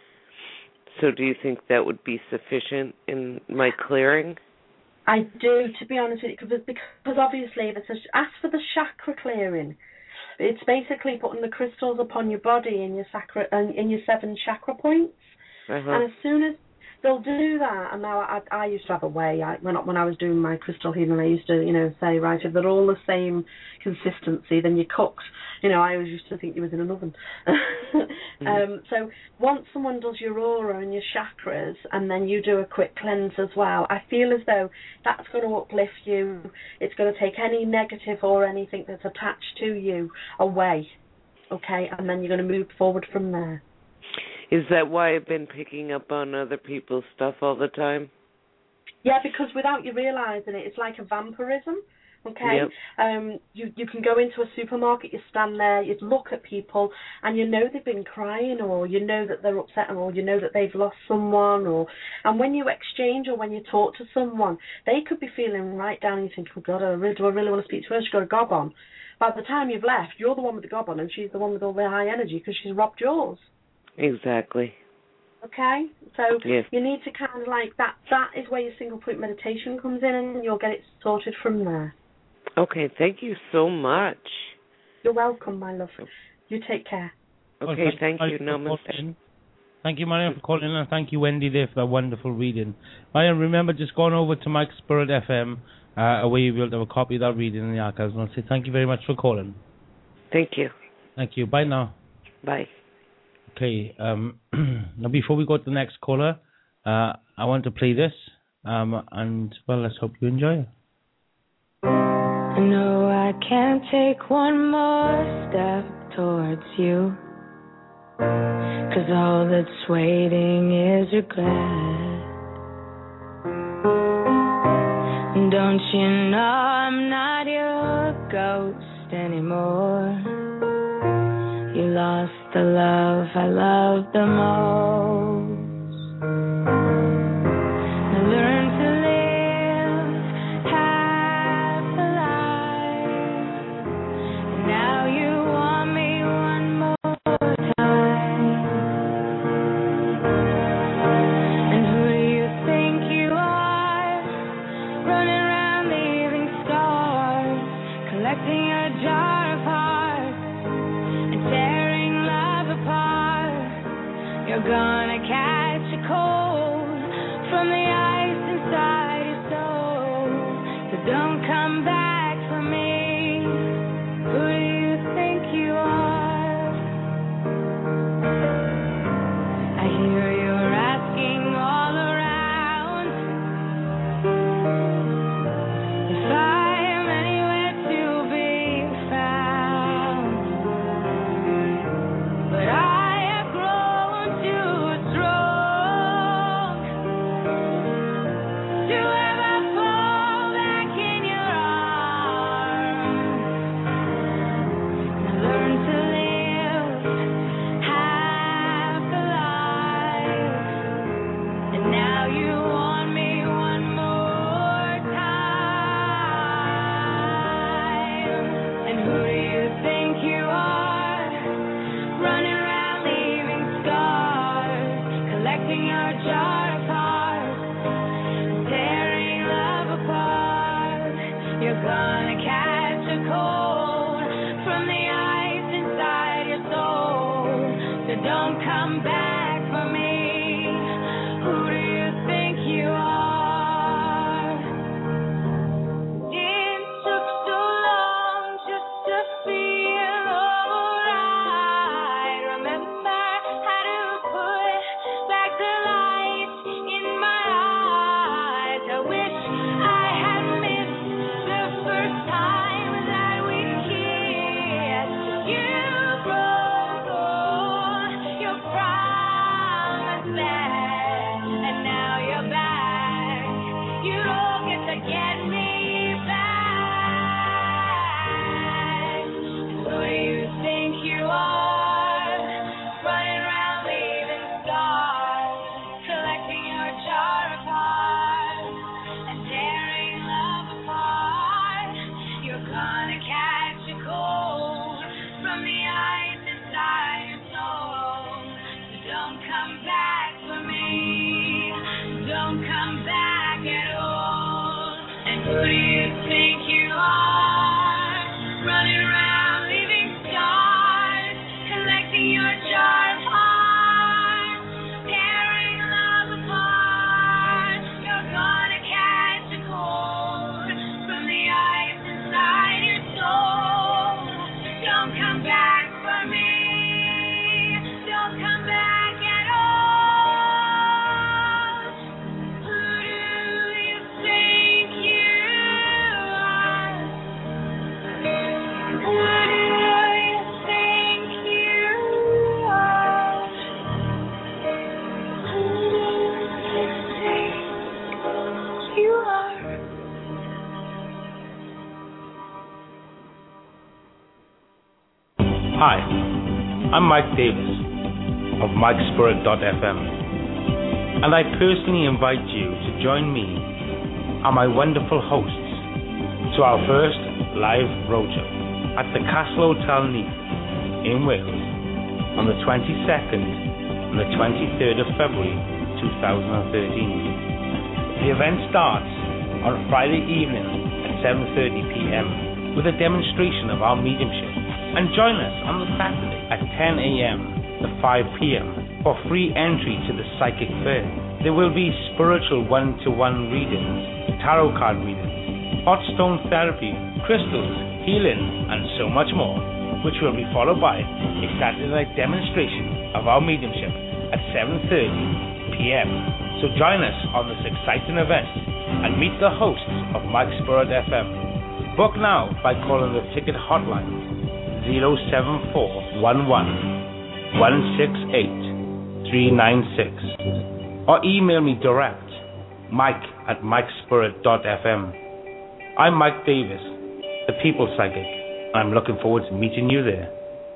So do you think that would be sufficient in my clearing? I do, to be honest with you, because, because obviously if it's a, ask for the chakra clearing. It's basically putting the crystals upon your body in your sacra, in your seven chakra points. Uh-huh. And as soon as they'll do that, and now I, I used to have a way, I, when, when I was doing my crystal healing, I used to, you know, say, right, if they're all the same consistency, then you're cooked. You know, I always used to think you was in an oven. mm-hmm. um, so once someone does your aura and your chakras, and then you do a quick cleanse as well, I feel as though that's going to uplift you. It's going to take any negative or anything that's attached to you away, okay, and then you're going to move forward from there. Is that why I've been picking up on other people's stuff all the time? Yeah, because without you realising it, it's like a vampirism. Okay, yep. um, you you can go into a supermarket, you stand there, you look at people, and you know they've been crying, or you know that they're upset, or you know that they've lost someone, or and when you exchange or when you talk to someone, they could be feeling right down. And you think, oh God, I really, do I really want to speak to her? She's got a gob on. By the time you've left, you're the one with the gob on, and she's the one with all the high energy because she's robbed yours. Exactly. Okay, so yes. you need to kind of like that. That is where your single point meditation comes in, and you'll get it sorted from there. Okay, thank you so much. You're welcome, my love. You take care. Okay, well, thank, thank you. Namaste. Thank you, Mariam, for calling in, and thank you, Wendy, there for that wonderful reading. Mariam, remember, just go on over to Mike Spirit F M, uh, where you'll be able to have a copy of that reading in the archives, and I'll say thank you very much for calling. Thank you. Thank you. Bye now. Bye. Okay, um, now before we go to the next caller, uh, I want to play this, um, and, well, let's hope you enjoy it. I know I can't take one more step towards you, 'cause all that's waiting is regret. Don't you know I'm not your ghost anymore? You lost the love I loved the most. I learned to live happy running around leaving scars, collecting a jar of hearts and tearing love apart. You're gonna catch a cold from the ice inside your soul. So don't come back for me. Who do you think you are? I hear you're asking all around if I am anywhere to be found, but I have grown too strong to ever fall back in your arms. Learn to live half alive, and now you want me one more time. And who do you think you are? Running around leaving scars, collecting your jar of hearts, tearing love apart. You're gonna catch a cold from the ice inside your soul. So don't come back for me. Who do you think you are? It took so long just to feel alright. Remember how to put back the light in my eyes. I wish I had missed the first time that we kissed. You broke all your promises, and now you're back. You don't get to get me back. Who do you think you are? Running around leaving scars, collecting your jar of hearts and tearing love apart. You're gonna catch a cold from the ice inside your soul. So don't come back for me. Don't come back at all. And who do you think you are? Running around leaving scars, collecting your jar of hearts, tearing love apart. You're gonna catch a cold from the ice inside your soul. Don't come back for me. Don't come back at all. Who do you think you are? Who do you think you are? Who do you think you are? Hi, I'm Mike Davis of Mike Spirit dot f m, and I personally invite you to join me and my wonderful hosts to our first live roadshow at the Castle Hotel Neath in Wales on the twenty-second and the twenty-third of February two thousand thirteen. The event starts on Friday evening at seven thirty p m with a demonstration of our mediumship, and join us on the Saturday at ten a m to five p m for free entry to the Psychic Fair. There will be spiritual one-to-one readings, tarot card readings, hot stone therapy, crystals, healing, and so much more, which will be followed by a Saturday night demonstration of our mediumship at seven thirty p m So join us on this exciting event and meet the hosts of Mike Spirit F M. Book now by calling the ticket hotline zero seven four one one one six eight three nine six or email me direct, Mike at Mike Spirit dot f m. I'm Mike Davis, the People Psychic, and I'm looking forward to meeting you there.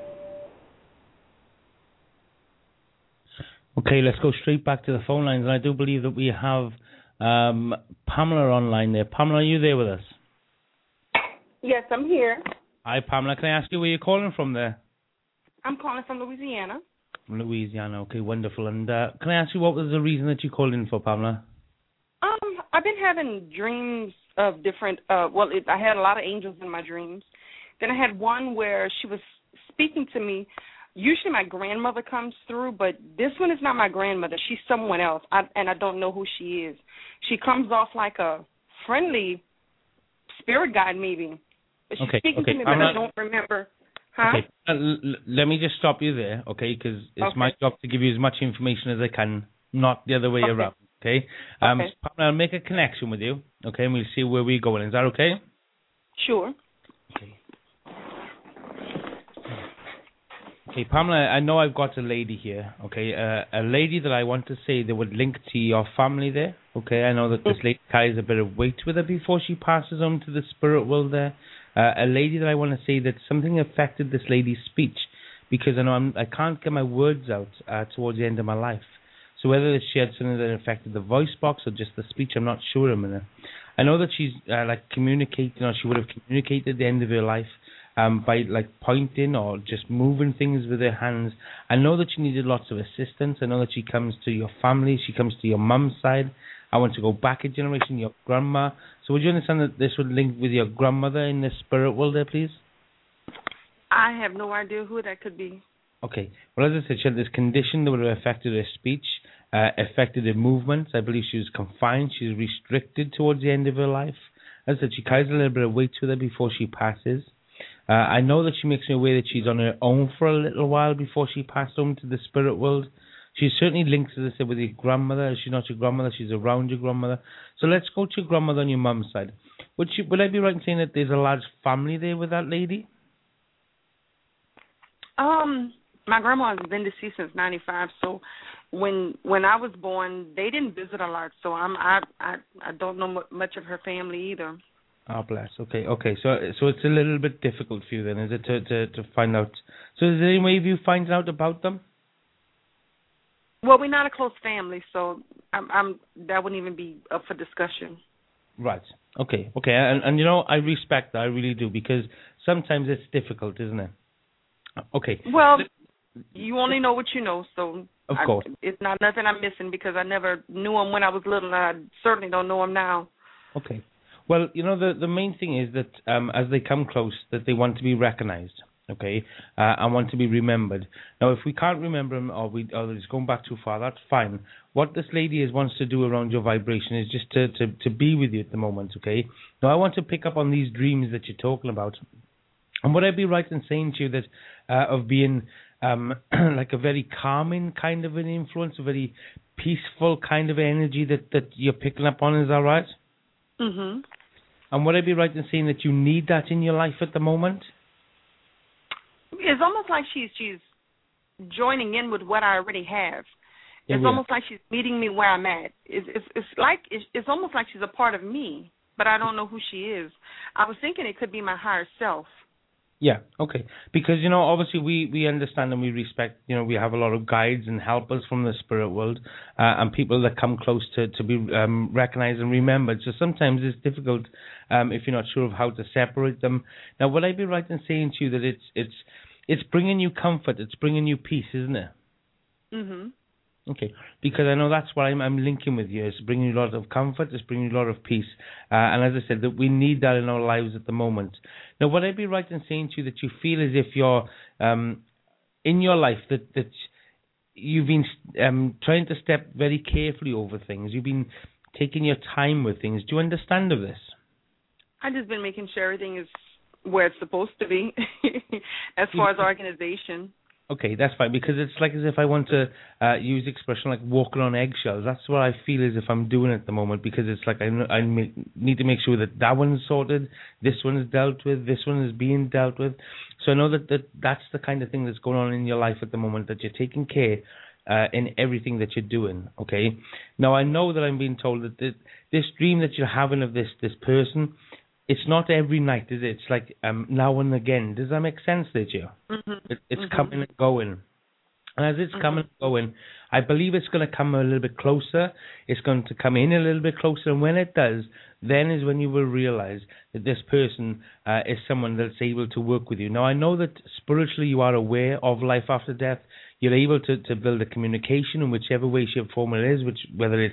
Okay, let's go straight back to the phone lines, and I do believe that we have um, Pamela online there. Pamela, are you there with us? Yes, I'm here. Hi, Pamela. Can I ask you where you're calling from there? I'm calling from Louisiana. From Louisiana. Okay, wonderful. And uh, can I ask you what was the reason that you called in for, Pamela? Um, I I've been having dreams of different. Uh, well, it, I had a lot of angels in my dreams. Then I had one where she was speaking to me. Usually my grandmother comes through, but this one is not my grandmother. She's someone else, I, and I don't know who she is. She comes off like a friendly spirit guide, maybe. But she's okay, speaking okay. to me, but I'm I not, don't remember. Huh? Okay. Uh, l- l- let me just stop you there, okay? Because it's Okay. my job to give you as much information as I can, not the other way Okay. around, okay? Um, Okay. so I'll make a connection with you, okay, and we'll see where we're going. Is that okay? Sure. Okay. Okay, Pamela, I know I've got a lady here, okay, uh, a lady that I want to say that would link to your family there, okay? I know that this lady carries a bit of weight with her before she passes on to the spirit world there. Uh, a lady that I want to say that something affected this lady's speech, because I know I'm, I can't get my words out uh, towards the end of my life. So whether she had something that affected the voice box or just the speech, I'm not sure a minute. I know that she's uh, like communicating, or she would have communicated at the end of her life um, by like pointing or just moving things with her hands. I know that she needed lots of assistance. I know that she comes to your family, she comes to your mum's side. I want to go back a generation, your grandma. So would you understand that this would link with your grandmother in the spirit world there, please? I have no idea who that could be. Okay. Well, as I said, she had this condition that would have affected her speech, uh, affected her movements. I believe she was confined. She was restricted towards the end of her life. As I said, she carries a little bit of weight with her before she passes. Uh, I know that she makes me aware that she's on her own for a little while before she passed on to the spirit world. She's certainly linked, as I said, with your grandmother. She's not your grandmother. She's around your grandmother. So let's go to your grandmother on your mum's side. Would, she, would I be right in saying that there's a large family there with that lady? Um, my grandma has been deceased since ninety-five, so when when I was born, they didn't visit a lot, so I'm I I, I don't know mu- much of her family either. Oh, bless. Okay, okay. So so it's a little bit difficult for you then, is it, to, to, to find out? So is there any way of you finding out about them? Well, we're not a close family, so I'm, I'm that wouldn't even be up for discussion. Right. Okay, okay. And, and you know, I respect that. I really do, because sometimes it's difficult, isn't it? Okay. Well, you only know what you know, so Of I, course. it's not nothing I'm missing because I never knew him when I was little, and I certainly don't know him now. Okay. Well, you know, the the main thing is that um, as they come close, that they want to be recognized, okay, uh, and want to be remembered. Now, if we can't remember them, or we or it's going back too far, that's fine. What this lady is wants to do around your vibration is just to, to, to be with you at the moment, okay? Now, I want to pick up on these dreams that you're talking about. And would I be right in saying to you that uh, of being um, like a very calming kind of an influence, a very peaceful kind of energy that, that you're picking up on, is that right? Mhm. And would I be right in saying that you need that in your life at the moment? It's almost like she's she's joining in with what I already have. Yeah, It's yeah. almost like she's meeting me where I'm at. It's it's, it's like it's, it's almost like she's a part of me, but I don't know who she is. I was thinking it could be my higher self. Yeah, okay. Because, you know, obviously we, we understand and we respect, you know, we have a lot of guides and helpers from the spirit world uh, and people that come close to, to be um, recognized and remembered. So sometimes it's difficult um, if you're not sure of how to separate them. Now, would I be right in saying to you that it's it's it's bringing you comfort, it's bringing you peace, isn't it? Mhm. Okay, because I know that's what I'm, I'm linking with you. It's bringing you a lot of comfort. It's bringing you a lot of peace. Uh, and as I said, that we need that in our lives at the moment. Now, would I be right in saying to you that you feel as if you're um, in your life that that you've been um, trying to step very carefully over things. You've been taking your time with things. Do you understand of this? I've just been making sure everything is where it's supposed to be as far as organization. Okay, that's fine, because it's like as if I want to uh, use the expression like walking on eggshells. That's what I feel as if I'm doing at the moment, because it's like I, I make, need to make sure that that one's sorted, this one is dealt with, this one is being dealt with. So I know that, that that's the kind of thing that's going on in your life at the moment, that you're taking care uh, in everything that you're doing, okay? Now, I know that I'm being told that this, this dream that you're having of this, this person, it's not every night, is it? It's like um, now and again. Does that make sense to you? Mm-hmm. It, it's mm-hmm. coming and going. And as it's mm-hmm. coming and going, I believe it's going to come a little bit closer. It's going to come in a little bit closer. And when it does, then is when you will realize that this person uh, is someone that's able to work with you. Now, I know that spiritually you are aware of life after death. You're able to, to build a communication in whichever way, shape, form it is, which whether it's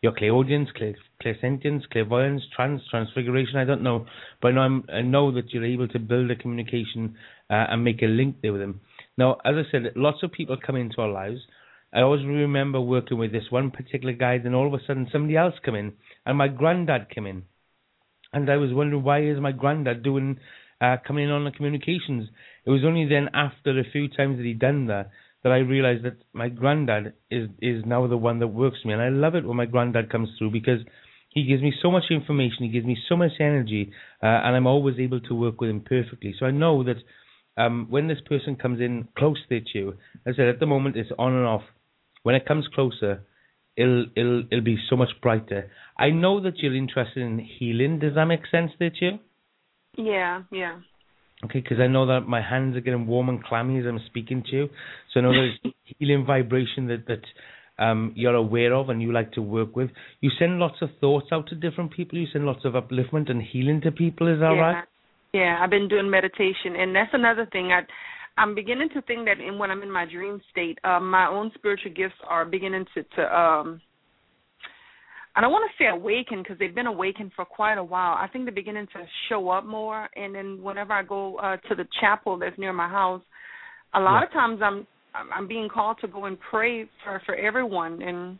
your clairaudience, clair, clairsentience, clairvoyance, trance, transfiguration. I don't know, but I know, I'm, I know that you're able to build a communication uh, and make a link there with them. Now, as I said, lots of people come into our lives. I always remember working with this one particular guy, then all of a sudden somebody else come in, and my granddad came in. And I was wondering, why is my granddad doing, uh, coming in on the communications? It was only then after a few times that he'd done that, that I realized that my granddad is, is now the one that works for me. And I love it when my granddad comes through, because he gives me so much information, he gives me so much energy, uh, and I'm always able to work with him perfectly. So I know that um, when this person comes in close to you, as I said, at the moment it's on and off. When it comes closer, it'll it'll it'll be so much brighter. I know that you're interested in healing. Does that make sense there to you? Yeah, yeah. Okay, because I know that my hands are getting warm and clammy as I'm speaking to you. So I know there's healing vibration that that um you're aware of and you like to work with. You send lots of thoughts out to different people. You send lots of upliftment and healing to people. Is that yeah. right? Yeah, I've been doing meditation, and that's another thing. I I'm beginning to think that in, when I'm in my dream state, uh, my own spiritual gifts are beginning to, to um, I don't want to say awaken, because they've been awakened for quite a while. I think they're beginning to show up more, and then whenever I go uh, to the chapel that's near my house, a lot yeah. of times I'm I'm being called to go and pray for, for everyone, and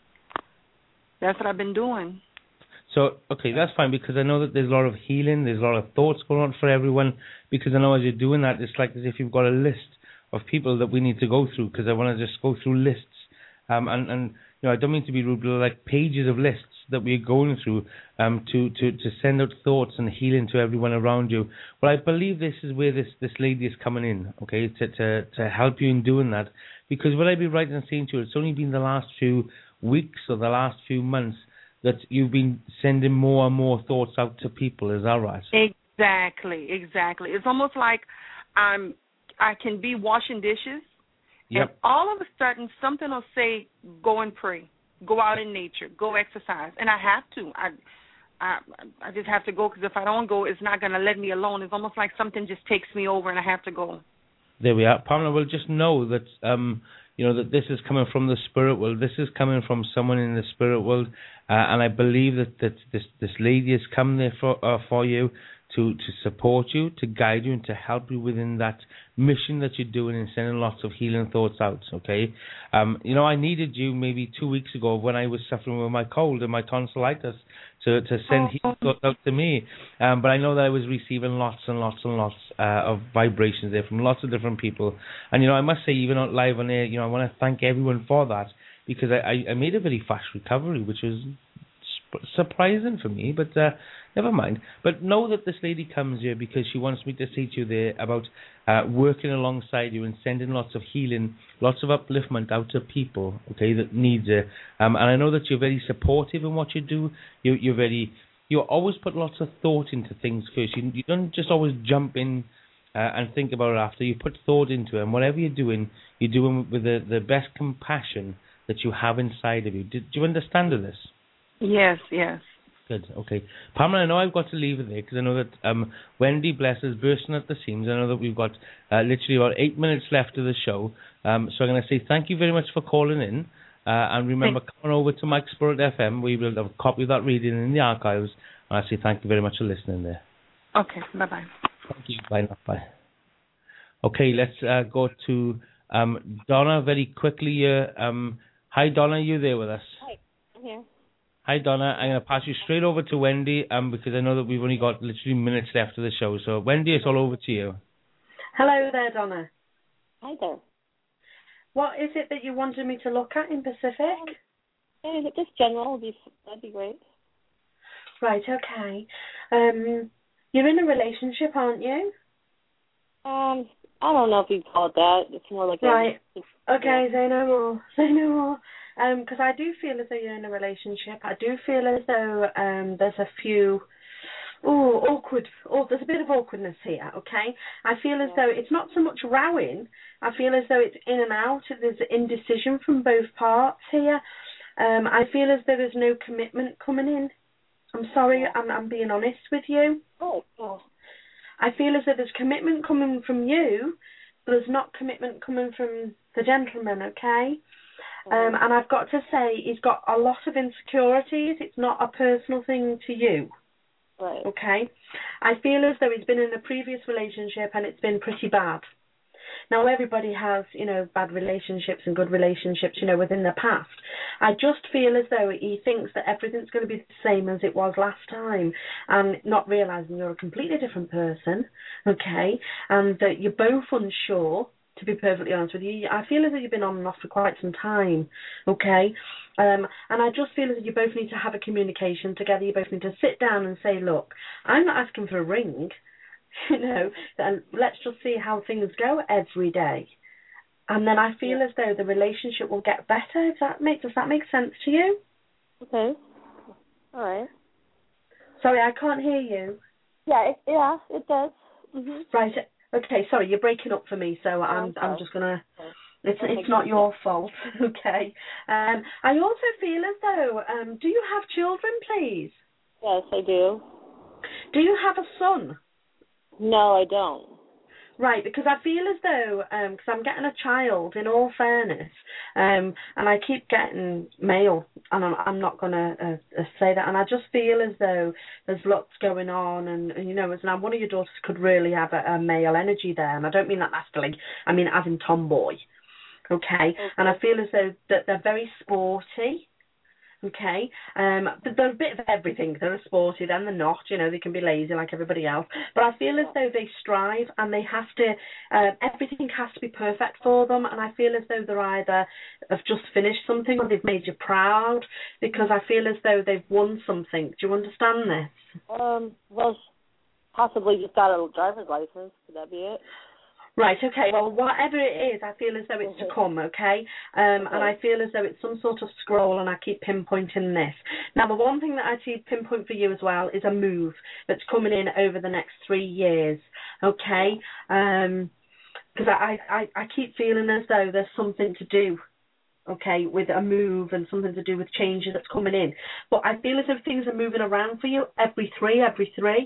that's what I've been doing. So, okay, that's fine, because I know that there's a lot of healing, there's a lot of thoughts going on for everyone, because I know as you're doing that, it's like as if you've got a list of people that we need to go through, because I want to just go through lists. Um, and, and, you know, I don't mean to be rude, but like pages of lists that we're going through um, to, to, to send out thoughts and healing to everyone around you. Well, I believe this is where this, this lady is coming in, okay, to, to, to help you in doing that, because will I be right in saying to you, it's only been the last few weeks or the last few months that you've been sending more and more thoughts out to people, is that right? Exactly, exactly. It's almost like I'm, I can be washing dishes, yep. and all of a sudden something will say, go and pray, go out in nature, go exercise, and I have to. I I, I just have to go, because if I don't go, it's not going to let me alone. It's almost like something just takes me over and I have to go. There we are. Pamela, will just know that um, you know that this is coming from the spirit world. This is coming from someone in the spirit world, uh, and I believe that, that this this lady has come there for uh, for you to to support you, to guide you, and to help you within that mission that you're doing and sending lots of healing thoughts out. Okay, um, you know I needed you maybe two weeks ago when I was suffering with my cold and my tonsillitis to to send healing thoughts out to me, um, but I know that I was receiving lots and lots and lots uh, of vibrations there from lots of different people, and you know I must say, even on live on air, you know I want to thank everyone for that, because I, I made a very fast recovery, which was sp- surprising for me, but uh, never mind. But know that this lady comes here because she wants me to say to you there about uh, working alongside you and sending lots of healing, lots of upliftment out to people, okay, that needs it. Um, and I know that you're very supportive in what you do. You, you're very, you always put lots of thought into things first. You, you don't just always jump in uh, and think about it after. You put thought into it, and whatever you're doing, you're doing with the, the best compassion that you have inside of you. Do, do you understand this? Yes, yes. Good, okay. Pamela, I know I've got to leave it there because I know that um, Wendy Bless is bursting at the seams. I know that we've got uh, literally about eight minutes left of the show. Um, so I'm going to say thank you very much for calling in. Uh, and remember, Thanks. Come on over to Mike Spirit F M. We will have a copy of that reading in the archives. And I say thank you very much for listening there. Okay, bye-bye. Thank you. Bye now. Bye. Okay, let's uh, go to um, Donna very quickly. Uh, um, hi, Donna. Are you there with us? Hi, I'm here. Hi, Donna. I'm going to pass you straight over to Wendy um, because I know that we've only got literally minutes left of the show. So, Wendy, it's all over to you. Hello there, Donna. Hi there. What is it that you wanted me to look at in Pacific? Um, just general would be, that'd be great. Right, okay. Um, you're in a relationship, aren't you? Um, I don't know if you'd call it that. It's more like right. a... Okay, say no more. Say no more. Um, because I do feel as though you're in a relationship. I do feel as though um, there's a few, oh, awkward, oh, there's a bit of awkwardness here, okay? I feel as yeah. though it's not so much rowing. I feel as though it's in and out. There's indecision from both parts here. Um, I feel as though there's no commitment coming in. I'm sorry, yeah. I'm, I'm being honest with you. Oh, oh. I feel as though there's commitment coming from you, but there's not commitment coming from the gentleman, okay? Um, and I've got to say, he's got a lot of insecurities. It's not a personal thing to you. Right. Okay? I feel as though he's been in a previous relationship and it's been pretty bad. Now, everybody has, you know, bad relationships and good relationships, you know, within the past. I just feel as though he thinks that everything's going to be the same as it was last time, and not realising you're a completely different person, okay, and that you're both unsure, to be perfectly honest with you. I feel as though you've been on and off for quite some time, okay, um, and I just feel as though you both need to have a communication together. You both need to sit down and say, look, I'm not asking for a ring, you know, and let's just see how things go every day. And then I feel yeah. as though the relationship will get better. If that make, does that make sense to you? Okay. All right. Sorry, I can't hear you. Yeah, it, yeah, it does. Mm-hmm. Right. Okay. Sorry, you're breaking up for me, so Oh, I'm okay. I'm just gonna. It's Okay, it's not good. your fault. Okay. Um, I also feel as though. Um, do you have children, please? Yes, I do. Do you have a son? No, I don't. Right, because I feel as though, because I'm getting a child, in all fairness, um, and I keep getting mail, and I'm, I'm not going to uh, uh, say that, and I just feel as though there's lots going on, and, and you know, as now one of your daughters could really have a, a male energy there, and I don't mean that nastily, I mean as in tomboy, okay? okay, and I feel as though that they're very sporty. Okay, um, but they're a bit of everything. They're sporty, then they're not. You know, they can be lazy like everybody else. But I feel as though they strive and they have to. Uh, everything has to be perfect for them. And I feel as though they're either have just finished something or they've made you proud, because I feel as though they've won something. Do you understand this? Um. Well, possibly just got a driver's license. Could that be it? Right, okay, well, whatever it is, I feel as though it's to come, okay? Um, and I feel as though it's some sort of scroll, and I keep pinpointing this. Now, the one thing that I see pinpoint for you as well is a move that's coming in over the next three years, okay? Um, because I, I, I keep feeling as though there's something to do, okay, with a move and something to do with changes that's coming in. But I feel as though things are moving around for you every three, every three.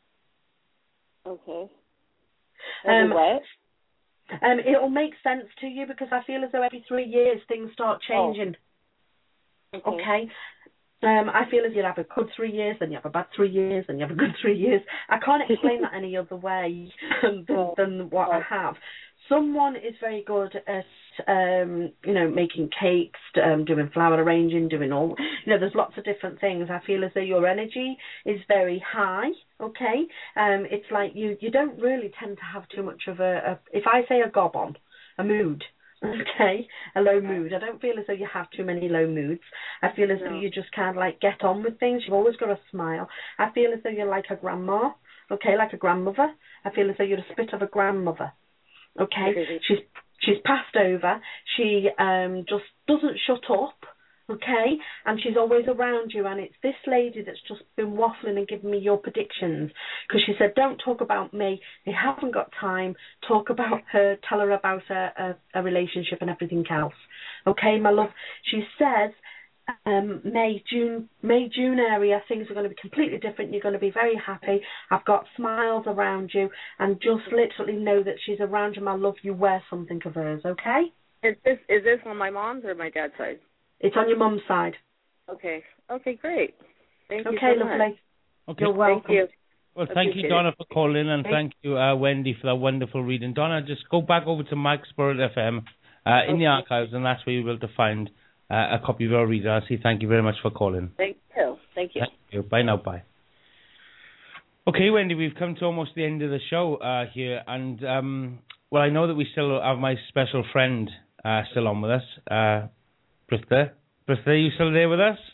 Okay. Um, what? Um, it'll make sense to you because I feel as though every three years things start changing. Oh. Okay. okay. Um, I feel as you'll have a good three years, then you have a bad three years, then you have a good three years. I can't explain that any other way than, than what I have. Someone is very good at, um, you know, making cakes, um, doing flower arranging, doing all, you know, there's lots of different things. I feel as though your energy is very high, okay? Um, it's like you, you don't really tend to have too much of a, a, if I say a gob on, a mood, okay, a low mood, I don't feel as though you have too many low moods. I feel as though you just kind of like get on with things. You've always got a smile. I feel as though you're like a grandma, okay, like a grandmother. I feel as though you're a bit of a grandmother. Okay, she's she's passed over. She um just doesn't shut up. Okay, and she's always around you. And it's this lady that's just been waffling and giving me your predictions, because she said, "Don't talk about me. They haven't got time. Talk about her. Tell her about a, a, a relationship and everything else." Okay, my love. She says, um, May, June, May, June area, things are going to be completely different. You're going to be very happy. I've got smiles around you, and just literally know that she's around you, my love. You wear something of hers, okay? Is this is this on my mom's or my dad's side? It's on your mum's side. Okay. Okay, great. Thank you okay, so lovely. much. Okay. You're welcome. Thank you. Well, thank you, Donna, for calling, and thank you, uh, Wendy, for that wonderful reading. Donna, just go back over to Mike Spirit F M uh, in the archives, and that's where you'll be able to find Uh, a copy of our reader. I say thank you very much for calling. Thank you. Thank you. Thank you. Bye now. Bye. Okay, Wendy, we've come to almost the end of the show uh, here, and um, well, I know that we still have my special friend uh, still on with us, uh, Bristha. Bristha, are you still there with us?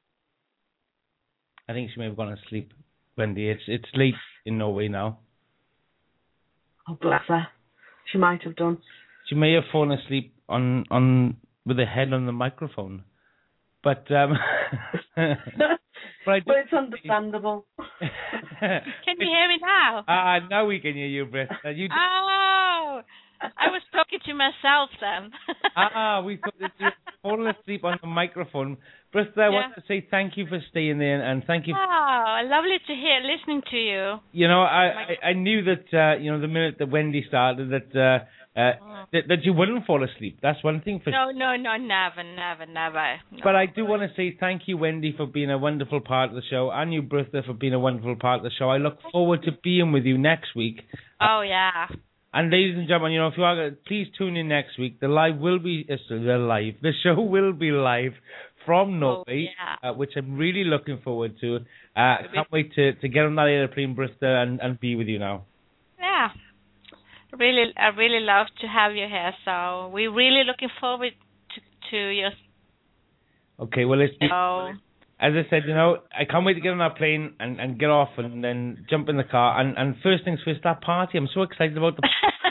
I think she may have gone to sleep, Wendy. It's it's late in Norway now. Oh, bless her. She might have done. She may have fallen asleep on on. with her head on the microphone. But um but, I but it's understandable. Can you hear me now? Ah, uh, now we can hear you, Brett. Uh, you oh, I was talking to myself then. ah, we thought that you were falling asleep on the microphone. Brett, I yeah. want to say thank you for staying there, and thank you. Oh, lovely to hear, listening to you. You know, I, I, I knew that, uh, you know, the minute that Wendy started, that uh, uh, that, that you wouldn't fall asleep. That's one thing for No, no, no, never, never, never. No. But I do want to say thank you, Wendy, for being a wonderful part of the show, and you, Bertha, for being a wonderful part of the show. I look forward to being with you next week. Oh, yeah. And ladies and gentlemen, you know, if you are, please tune in next week. The live will be uh, the live. The show will be live from Norway, oh, yeah. uh, which I'm really looking forward to. Uh, can't wait to, to get on that airplane, Bertha, and, and be with you now. Yeah. Really, I really love to have you here. So we're really looking forward to, to your. Okay, well, it's. So, as I said, you know, I can't wait to get on that plane and, and get off and then jump in the car. And, and first things first, that party. I'm so excited about the.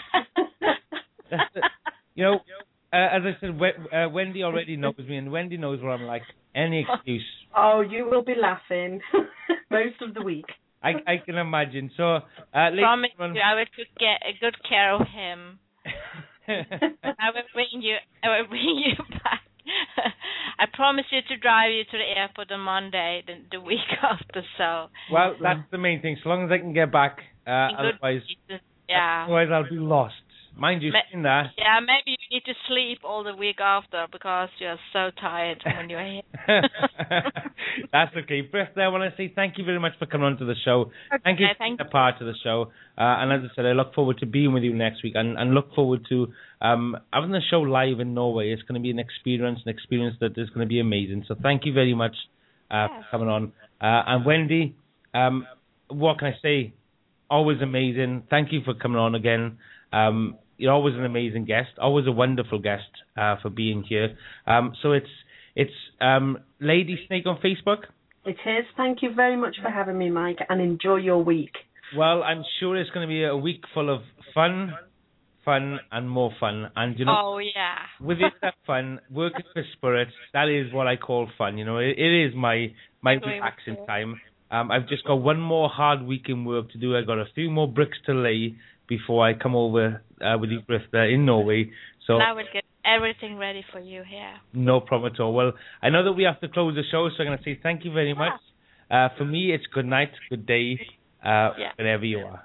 That's the you know, uh, as I said, uh, Wendy already knows me, and Wendy knows what I'm like. Any excuse. Oh, you will be laughing most of the week. I, I can imagine. So, uh, promise you, I will take get a good care of him. I will bring you. I will bring you back. I promise you to drive you to the airport on Monday, the, the week after. So. Well, that's the main thing. So long as I can get back, uh, otherwise, yeah. Otherwise I'll be lost. Mind you, saying that. Yeah, maybe you need to sleep all the week after because you're so tired when you're here. That's okay. First, I want to say thank you very much for coming on to the show. Okay, thank you for being a part of the show. Uh, and as I said, I look forward to being with you next week and, and look forward to um, having the show live in Norway. It's going to be an experience, an experience that is going to be amazing. So thank you very much uh, for coming on. Uh, and Wendy, um, what can I say? Always amazing. Thank you for coming on again. Um, You're always an amazing guest, always a wonderful guest uh, for being here. Um, so it's it's um, Lady Snake on Facebook. It is. Thank you very much for having me, Mike, and enjoy your week. Well, I'm sure it's going to be a week full of fun, fun, and more fun. And you know, oh yeah, with it that fun, working for Spirit, that is what I call fun. You know, it, it is my my relaxing time. Um, I've just got one more hard week in work to do. I've got a few more bricks to lay before I come over uh, with you, Bristol, in Norway. So and I will get everything ready for you here. No problem at all. Well, I know that we have to close the show, so I'm going to say thank you very much. Uh, for me, it's good night, good day, uh, yeah. wherever you are.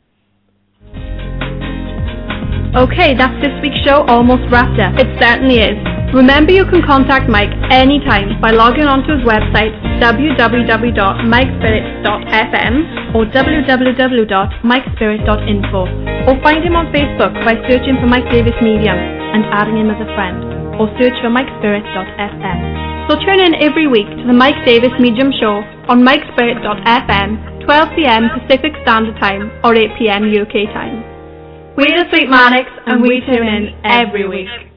Okay, that's this week's show almost wrapped up. It certainly is. Remember, you can contact Mike anytime by logging onto his website w w w dot mike spirit dot f m or w w w dot mike spirit dot info, or find him on Facebook by searching for Mike Davis Medium and adding him as a friend, or search for mike spirit dot f m. So tune in every week to the Mike Davis Medium Show on mike spirit dot f m, twelve p m Pacific Standard Time or eight p m U K time. We're the Sweet Manics, and we tune in every week.